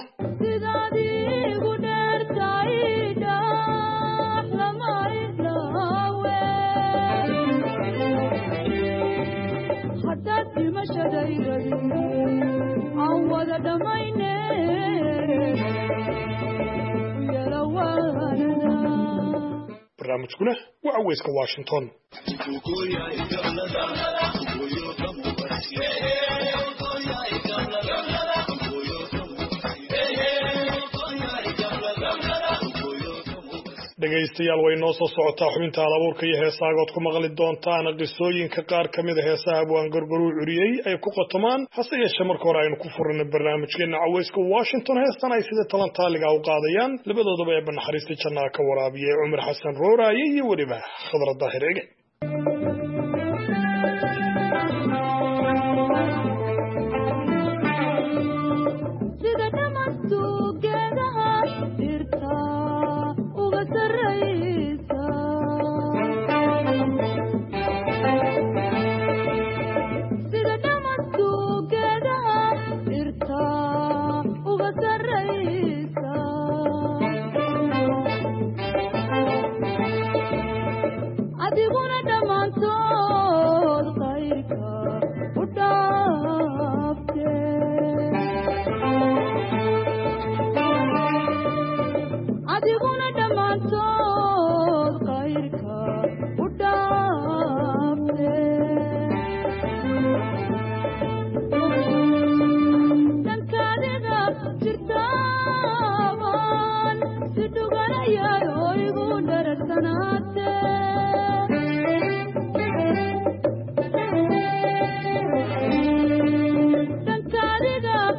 barnaamijkuna waa caweyska Washington dhagaystayaal way noo soo socotaa xubinta halabuurka iyo heesaagood ku maqli doontaan qisooyinka qaar ka mid ah heesaha Abwaan Gorgor uu curiyey ay ku qotomaan hase yeeshee marka hore aynu ku furno barnaamijkeena caweyska Washington heestan ay sida talantaaliga u qaadayaan labadoodaba ee banaxariista jannada ka waraabiyay Umar Xasan Rooraaye iyo waliba Khadra Daahir Ege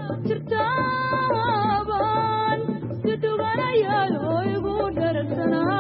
Sana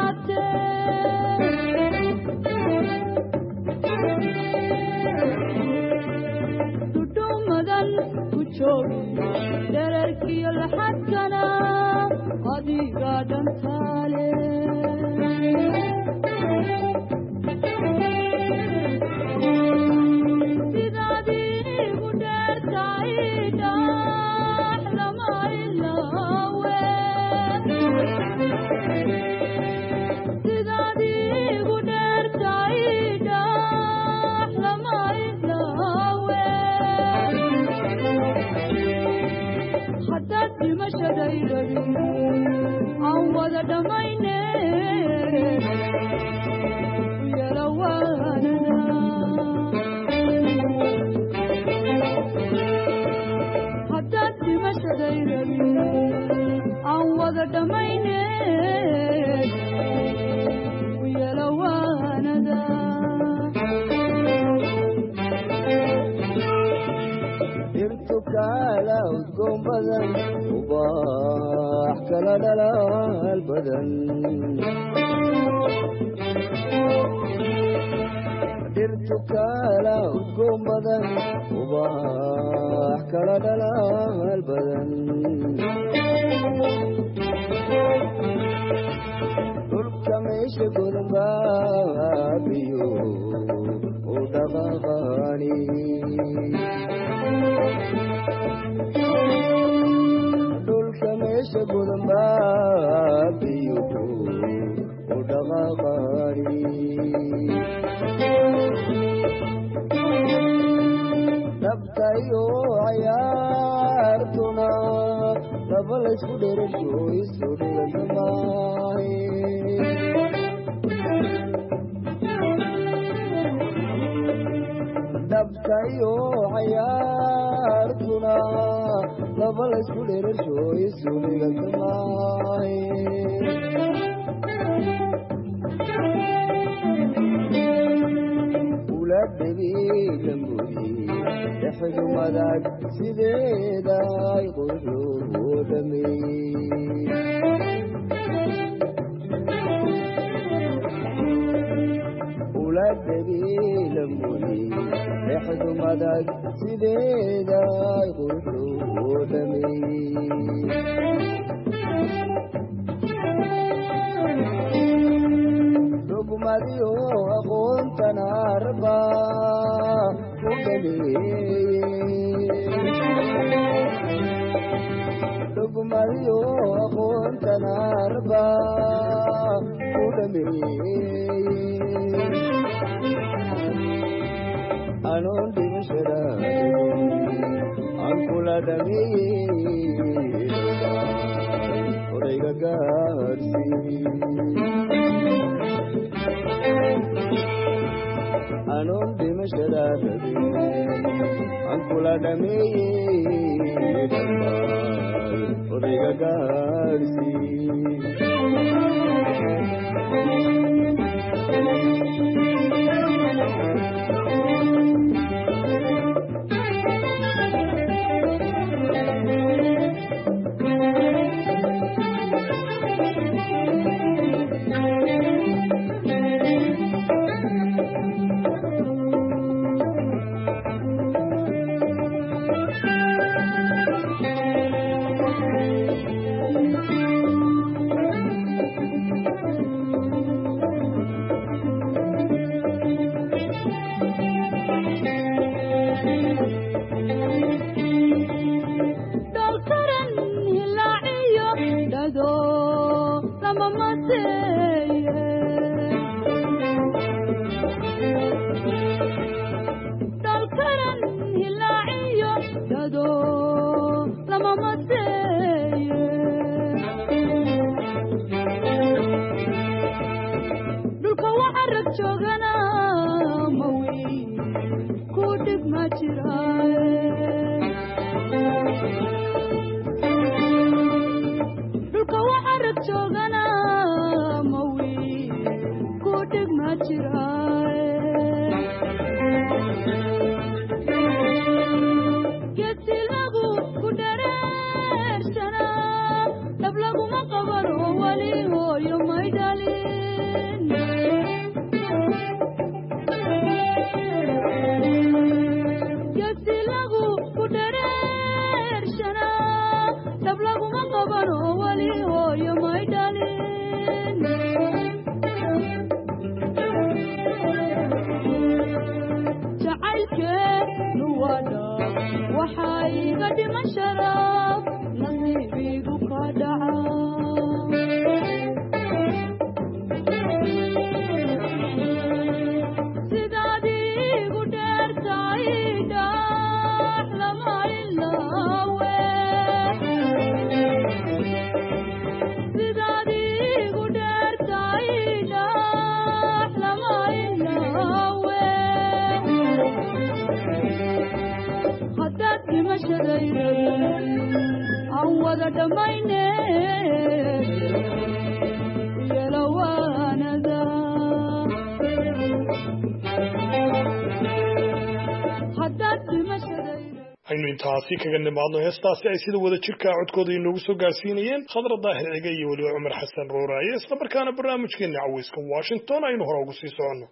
kala dhalaal badan dhirtu kala udgoon badan ubax kala dhalaal badan dhulka meesha gudunbaabiyo u dhaqaaqani dhulka meesha gudunbaabiyo u dhaqaaqani dabkayo cayaartuna laba laysku dherasho isu dhiganta maahe dabkayo cayaartuna laba laysku dherasho isu dhiganta maahe uladebilamudi dhexdu madag sideeda ay quruxloo dhameeyey uladebilamudi dhexdu madag sideeda ay quruxloo dhameeyey dhugmadiyo aqoontan arba ku dhameeyey dhugmadiyo aqoontan arba ku dhameeyey anoon dhimashada aan kula dhameeyey odayga gaarsiin anoon dhimashada aan kula dhameeyey dhammaan odayga gaarsiin taasi kaga nimaadno heestaasi ay sida wada jirka codkooda inoogu soo gaarsiinayeen khadra daahir ciga iyo weliba cumar xasan rooraaye isla markaana barnaamijkeena caweyska Washington aynu hore ugu sii soconno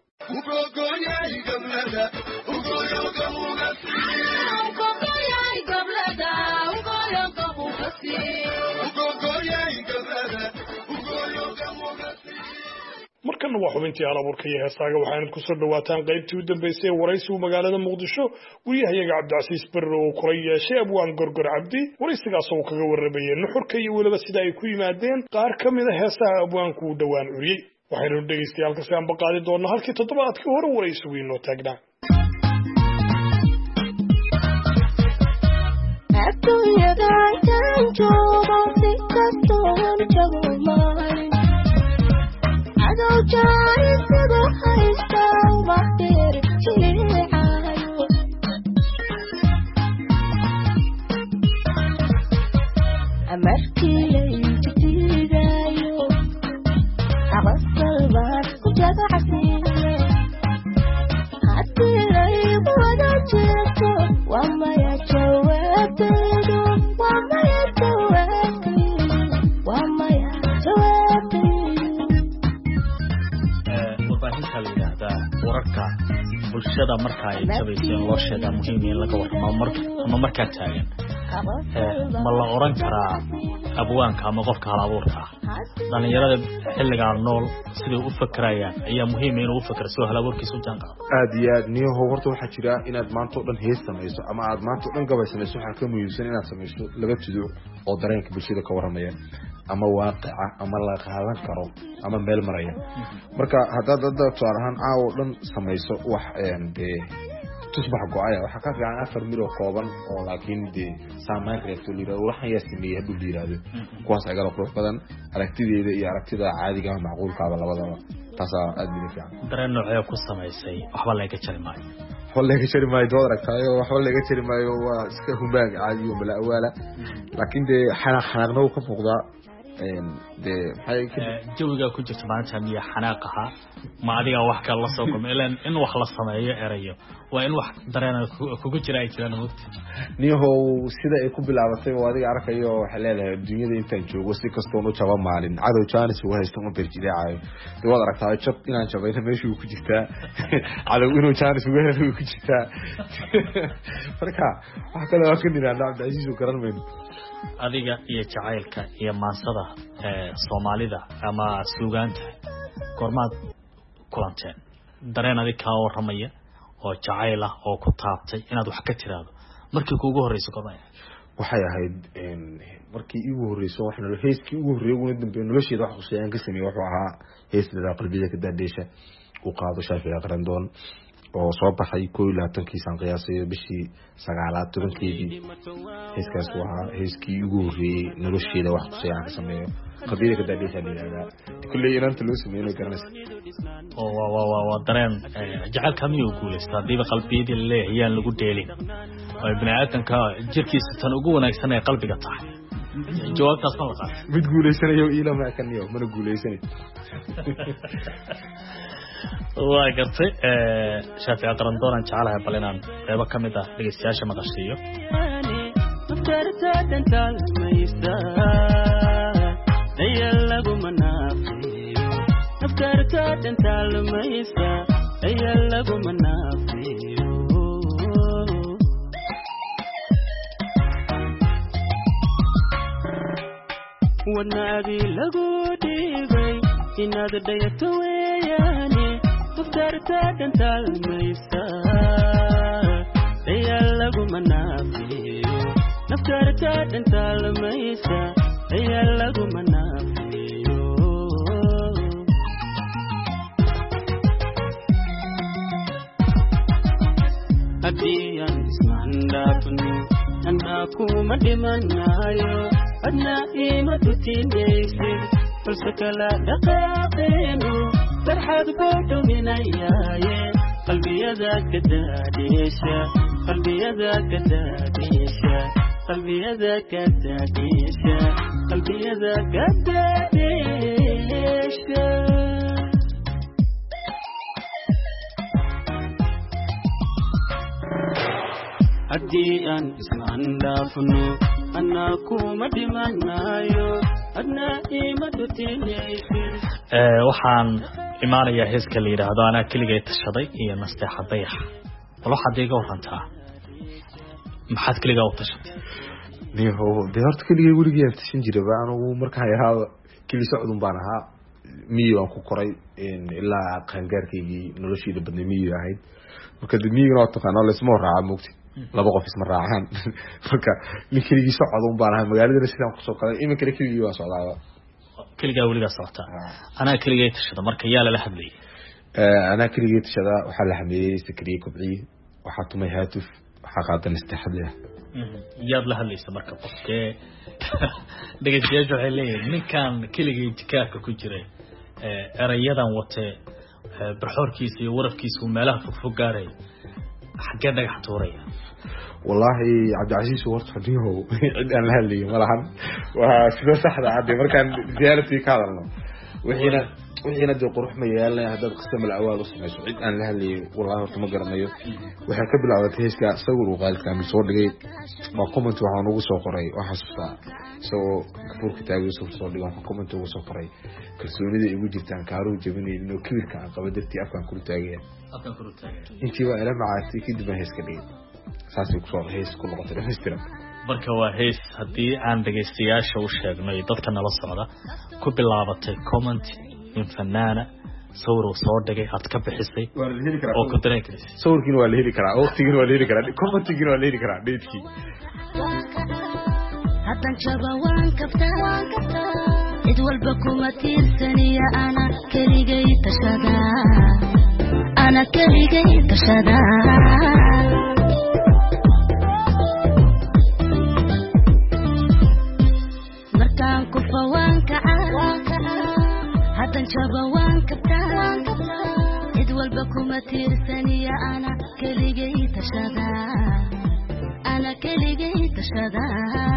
markan waa xubintii alaburka iyo heesaaga waxaanad ku soo dhawaataan qaybtii u dambeysay waraysiga magaalada Muqdisho wariyahayaga Cabdicasiis Barre oo kula yeeshay Abwaan Gorgor Cabdi waraysigaas oo kaga warramayay nuxurka iyo weliba sida ay ku yimaadeen qaar ka mid ah heesaha abwaanku u dhawaan uriyay waxaynu dhageystayaal ka saan baqaadi doonaa halkii toddobaadkii hore waraysigu inoo taagnaa adduunyada intaan joogo si kastoon jawmaalin cadow jaarisada haysta ubaxdeer jilicaayo amarkii layjitiigayo aqasalbaad ku jagacsiiyo haddii laygu wada jeeto waa maya jawaabteedu waa maya jawaabteedu waa maya jawaabteedu warbaahinta la yidhaahdaa wararka bulshada marka ay jabayseen loo sheegaa muhiim in laga warramo ama markaa taagan ma la oran karaa abwaanka ama qofka hal abuurka ah dhalinyarada xilligan nool sidoo u fakarayaan ayaa muhiim in uu fakaro soo hal abuurkiisa u jaanqaado aad iyo aad niyo horta waxa jira inaad maanta oo dhan hees samayso ama aad maanta oo dhan gabay samayso waxa ka muhiimsan inaad samayso laba tuduc oo dareenka bulshada ka warramaya ama waaqica ama la qaadan karo ama meel maraya marka haddaad dad tusaalahan caawo dhan samayso wax ee tusbax go'aya waxa ka fiican afar miro kooban oo laakiin de saameyn reebto liira waxaan yaa sameeyay haduu liiraado kuwaas ay qurux badan aragtideeda iyo aragtida caadiga ah macquulkaaba labadaba taas aad u fiican dareen noocyo ku samaysay waxba laga jari maayo waxba laga jari maayo dood aragtayo waxba laga jari maayo waa iska humaag caadi oo bala awala laakiin de xanaaq xanaaqna uu ka muuqdaa een de maxay jawiga ku jirta maanta miya xanaaqaha ma adiga wax kale la soo kulmay ilaan in wax la sameeyo erayo waa in wax dareen kugu jira ay jiraan waqti niyahow sida ay ku bilaabatay oo adiga arkayo waxa leedahay dunyada intaan joogo si kastoo u jaba maalin cadow jaanis uu haysto ma berjilaayo de wad aragtaa jab inaan jabayna meesha uu ku jirtaa cadow inuu jaanis uga helo ku jirtaa marka waxa kale oo ka dhinaca Cabdicasiis oo garan weyn adiga iyo jacaylka iyo maansada ee Soomaalida ama suugaanta kormaad kulanteen dareen adiga ka warramaya oo jacayl ah oo ku taabtay inaad wax ka tiraado markii kuugu horeyso kormaad waxay ahayd een markii iigu horeyso waxna heeskii ugu horeeyay ugu dambeeyay nolosheeda wax qosayaan ka sameeyay wuxuu ahaa heestada qalbiga ka daadheesha uu qaado Shaafici Qarandoon oo soo baxay koob iyo labaatan saan qiyaasay bishii sagaalaad tobankeedii heeskaas waa heeskii ugu horeeyay nolosheeda wax qosayaan ka sameeyo qalbiga ka daadheesha leeyahay kulli inanta loo sameeyo garanaysa oo waa waa waa dareen jacayl kamiyo guuleystaa diiba qalbiyada leeyaan lagu dheelin oo ibnaadamka jirkiisa tan ugu wanaagsan ee qalbiga tahay jawaabtaas ma laqa mid guuleysanayo ila ma kaniyo mana guuleysanay waa gartay ee Shaafici Qarandoon jacayl balinaan qayb ka mid ah dhageystayaasha maqashiyo tartaantal maysta ayalagu manaafiyo tartaantal maysta ayalagu manaafiyo wanaadi lagu dhibay inaad dhayato weeyane tartaantal maysta ayalagu manaafiyo tartaantal maysta ayalagu manaafiyo adiyan ismandafnu annaku madimanayo adna ima tutinaysi falsakala dhaqaaqeenu farxad boodho minayaaye qalbiyada ka daadheesha qalbiyada ka daadheesha qalbiyada ka daadheesha qalbiyada ka daadheesha haddii aan ismaandhaafno anaa kuma dhimanayo adna ima dhutinaysid waxaan imaanayaa heeska la yidhaahdo anaa keligay tashaday iyo nasteexa dayax bal waxaad iga warantaa maxaad keligaa u tashatay niho dee horta keligay weligii aan tashan jiray ba anigu markaan yahaa keli socdun baan ahaa miyi aan ku koray ilaa qaangaarkaygii noloshayda badnay miyi ahayd marka de miyigana waa taqaanaa laysma horraaca moogti laba qof isma raacaan marka nin keligii socdun baan ahaa magaaladana sidaan kusoo kalay iminkana keligii waan socdaaba keligaa weligaa socotaa anaa keligay tashada marka yaa lala hadlayay anaa keligay tashada waxaa la hameeyey sakriye kobciye waxaa tumay haatuf waxaa qaadan istixadle yaad la hadlaysa marka qofkee dhegeystayaashu waxay leeyihin ninkan keligay jikaarka ku jiray erayadan watee barxoorkiisa iyo warafkiisa uu meelaha fogfog gaaraya xaggee dhagax tuuraya wallaahi cabdicasiis horta niho cid aan la hadlayo malahan waa sida saxda cadde markaan reality ka hadalno wixiina wixiina dee qurux ma yeelanaya haddaad qisama la-awaad u samayso cid aan la hadlayo wallahi horta ma garanayo waxay ka bilaabatay heeska sawir uu qaalidka amil soo dhigay waa comment waxaan ugu soo qoray waa xasuustaa isagoo gafuurka taagay sawir soo dhigay waxaan comment ugu soo qoray kalsoonida igu jirtaan kaaruhu jabinaynin oo kibirka aan qaba dartii afkaan kula taagaya afkaan kula taagaya intii waa ila macaatay kadib aan heeska dhigay saasay kusoo hees ku noqotay dhammaystiran marka waa hees haddii aan dhegaystayaasha u sheegno iyo dadka nala socda ku bilaabatay comment in fanaana sawir uu soo dhigay aad ka bixisay oo ku dareen karisay sawirkiina waa la heli karaa waqtigiina waa la heli karaa commentigiina waa la heli karaa dheedkii haddan jaba waan kabtaa cid walba kuma tiirsaniya ana keligay tashada ana keligay tashada markaan ku fawaan kaca haddan jaba waan kabtaa cid walba kuma tiirsaniya ana keligay tashada ana keligay tashada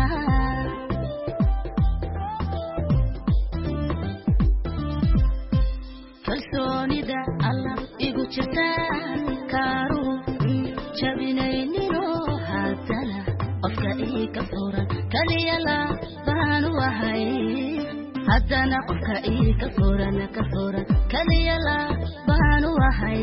kalsoonida allah igu jirta kaaru jabinaynino haddana qofka ii ka furan kaliyala baanu ahay haddana qofka ii ka furan ka furan kaliyala baanu ahay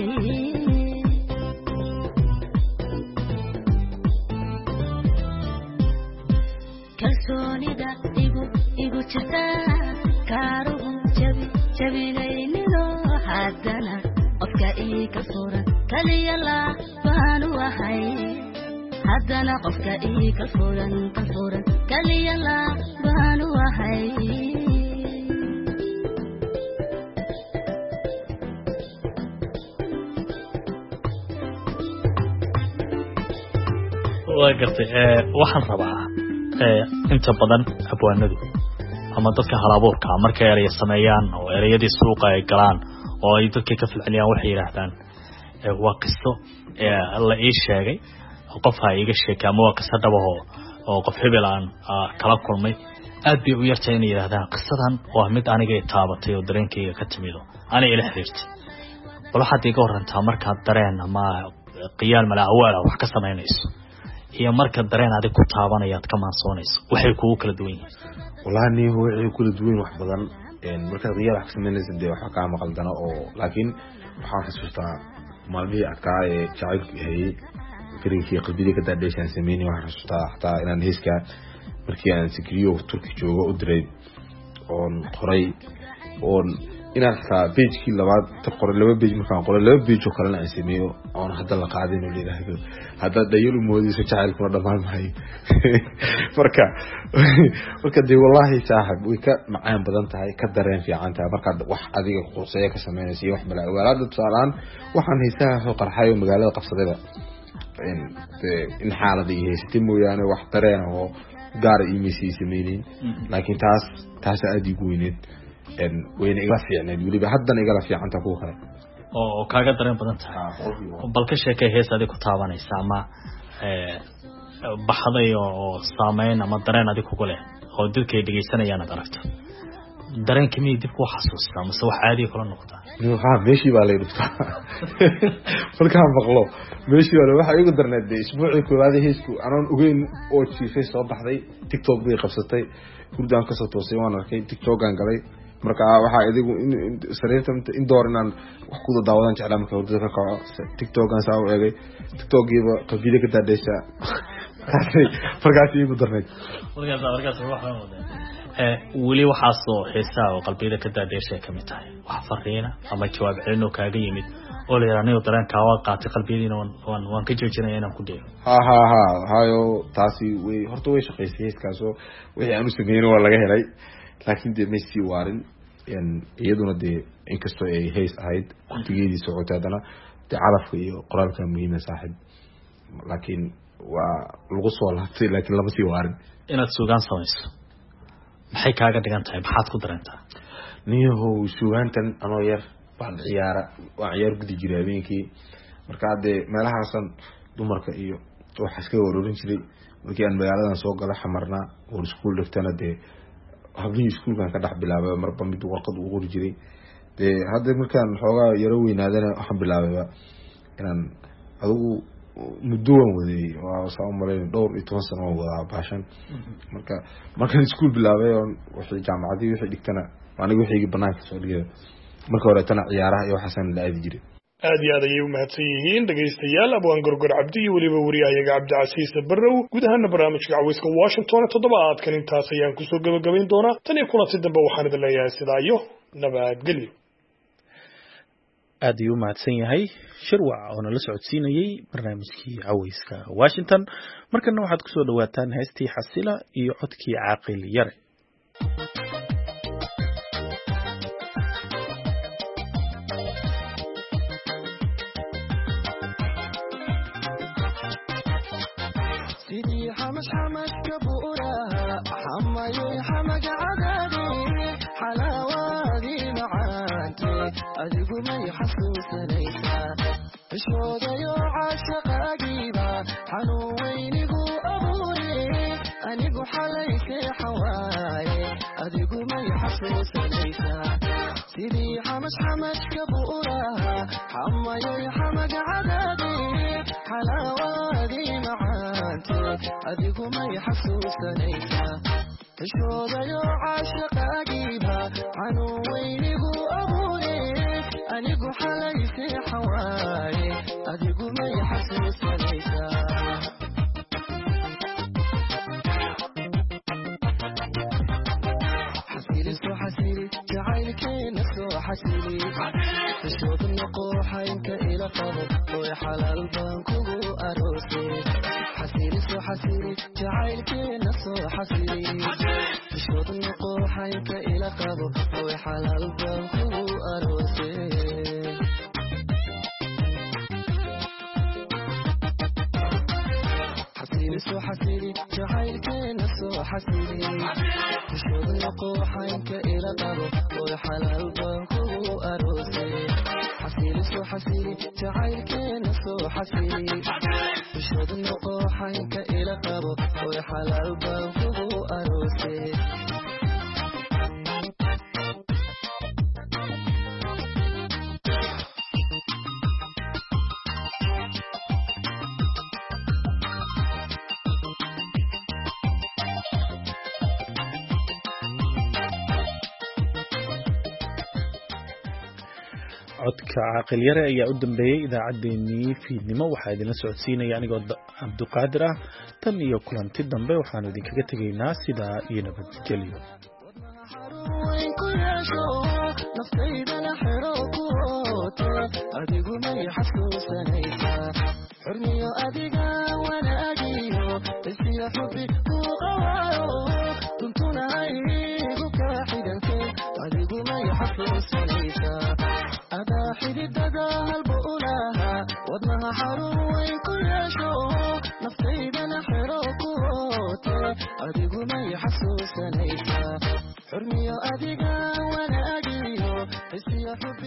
kalsoonida igu igu jirta kaaru jabi jabinaynino haddana qofka ii ka furan kaliyala baanu ahay haddana qofka ii ka furan ka furan kaliyala baanu ahay waa gartay waxaan rabaa inta badan abwaanadu ama dadka halabuurka markay eraya sameeyaan oo erayadii suuqa ay galaan oo ay dadka ka filciyaan waxay yiraahdaan waa qiso la ii sheegay qof ha iga sheekay ama waa qiso dhab ah oo qof hebel aan kala kulmay aad bay u yartay inay yiraahdaan qisadan waa mid aniga taabatay oo dareenkayga ka timido aniga ila xiriirtay bal waxaad iga warantaa markaad dareen ama qiyaal mala awaala wax ka sameynayso iyo marka dareen aad ku taabanayaad ka maansoonayso waxay kugu kala duwan yihiin wallahi ni waxay kula duwan wax badan een marka qiyaal wax ka sameynayso de wax ka maqaldana oo laakiin waxaan xasuustaa maalmihii adkaa ee jacaylku hayay firinkii qalbiga ka daadheeshan sameeyay waxaan xasuustaa xataa inaan heeska markii aan sikriyo turki joogo u diray oon qoray oon inaan xataa page-kii labaad ta qoray laba page markaan qoray laba page oo kalena aan sameeyo oon hadda la qaadin oo leeyahay hadda dayal moodiso jacaylkuna dhamaan maayo marka marka de wallahi saaxib way ka macaan badan tahay ka dareen fiican tahay marka wax adiga qorsaya ka sameynaysa wax bala walaada tusaalaan waxaan haysaa soo qarxay oo magaalada qabsadayba in in xaaladii haysatay mooyaane wax dareen oo gaar iimaysi sameeyeen laakiin taas taas aad igu weyneed en weyne iga fiicneed waliba haddana igala fiicanta ku kale oo kaaga dareen badan tahay bal ka sheekay heesadii ku taabanaysa ama ee baxday oo saameyn ama dareen adiga ku leh oo dadkay dhageysanayaan aad aragto dareenka miyay dib ku xasuustaa mise wax caadi kala noqdaa waxaa meeshii baa la dhuftaa markaan maqlo meeshii baa waxa igu darneed isbuucii koowaad heesku aanan ogeyn oo jiifay soo baxday TikTok bay qabsatay gurdaan ka soo toosay waan arkay TikTok aan galay marka waxa idigu sariirta in door inaan wax ku daawadan jeclaa marka hurdada ka kaco TikTok aan soo eegay TikTok giba qalbiga ka daadaysa markaas igu darneed markaas markaas waxaan wadaa ee wali waxa soo xiisaa oo qalbiga ka daadaysa kamid tahay wax fariina ama jawaab celin oo kaaga yimid oo leeyahay dareen ka waa qaatay qalbigiina waan waan ka joojinay inaan ku deeyo ha ha ha hayo taasi way horta way shaqeysay iskaaso wixii aanu sameeyay waa laga helay laakiin de meesii waarin in iyaduna de inkastoo ay hees ahayd kuntigeedii socotay hadana de calafka iyo qoraalka muhiim ah saaxib laakiin waa lagu soo laabtay laakiin lama sii waarin inaad suugaan samayso maxay kaaga dhigan tahay maxaad ku dareentaa niyahow suugaantan anoo yar baan ciyaara waan ciyaar gudi jiray habeenkii marka de meelahaasan dumarka iyo waxa iska wareerin jiray markii aan magaaladan soo galay xamarnaa oo iskuul dhigtana de habeen iskuulkan ka dhax bilaabay marba mid warqad ugu qori jiray de hadda markaan xoogaa yaro weynaadana waxaan bilaabay inaan adigu muddo waan waday waa soo maray dhowr iyo toban sano wada baashan marka markaan iskuul bilaabay oo wixii jaamacadii wixii dhigtana anigu wixii banaanka soo dhigay marka hore tan ciyaaraha iyo waxaan la aadi jiray aad iyo aad ayay u mahadsan yihiin dhegaystayaal abwaan gorgor cabdi iyo weliba wariyahayaga cabdicasiis barrow guud ahaana barnaamijka caweyska washington toddobaadkan intaas ayaan kusoo gabagabayn doonaa tan iyo kulanti dambe waxaan idin leeyahay sidaa iyo nabadgelyo aad ayuu u mahadsan yahay shirwac oo nala socodsiinayay barnaamijkii caweyska washington markana waxaad kusoo dhawaataan heestii xasila iyo codkii caaqil yare حمش حمش كبورها حماي حمق عدادي حلاوادي معانتي أذيقو ما يحسوس ليسا اشوض يو عاشق أقيبا حنو وينيقو أبوري أنيقو حليسي حواي أذيقو ما يحسوس ليسا سيدي حمش حمش كبورها حماي حمق عدادي حلاوادي معانتي أذيقو ما يحسوس ليسا تشوض يو عاشق أقيبها عنو وينيقو أبوري أنيقو حليسي حواي أذيقو ما يحسوس ليسا حسيلي سو حسيلي جعيلك نسو حسيلي تشوض النقوح انت إلى قبل ويا حلال بانكو أروسي حسيلي سو حسيلي جعيلك نسو حسيلي تشوض النقوح انت إلى قبل ويا حلال بانكو أروسي حسيلي سو حسيلي جعيلك نسو حسيلي تشوض النقوح انت إلى قبل ويا حلال بانكو أروسي حسيلي سو حسيلي جعيلك نسو حسيلي تشوض النقوح انت إلى قبل ويا حلال بانكو أروسي codka caaqil yare ayaa u dambeeyay idaacaddeenii fiidnimo waxaa idinla socodsiinaya anigoo cabduqaadir ah tan iyo kulanti dambe waxaanu idinkaga tegaynaa sidaa iyo nabadgelyo أبا حدد ذا هالبؤلاها وضنها حروي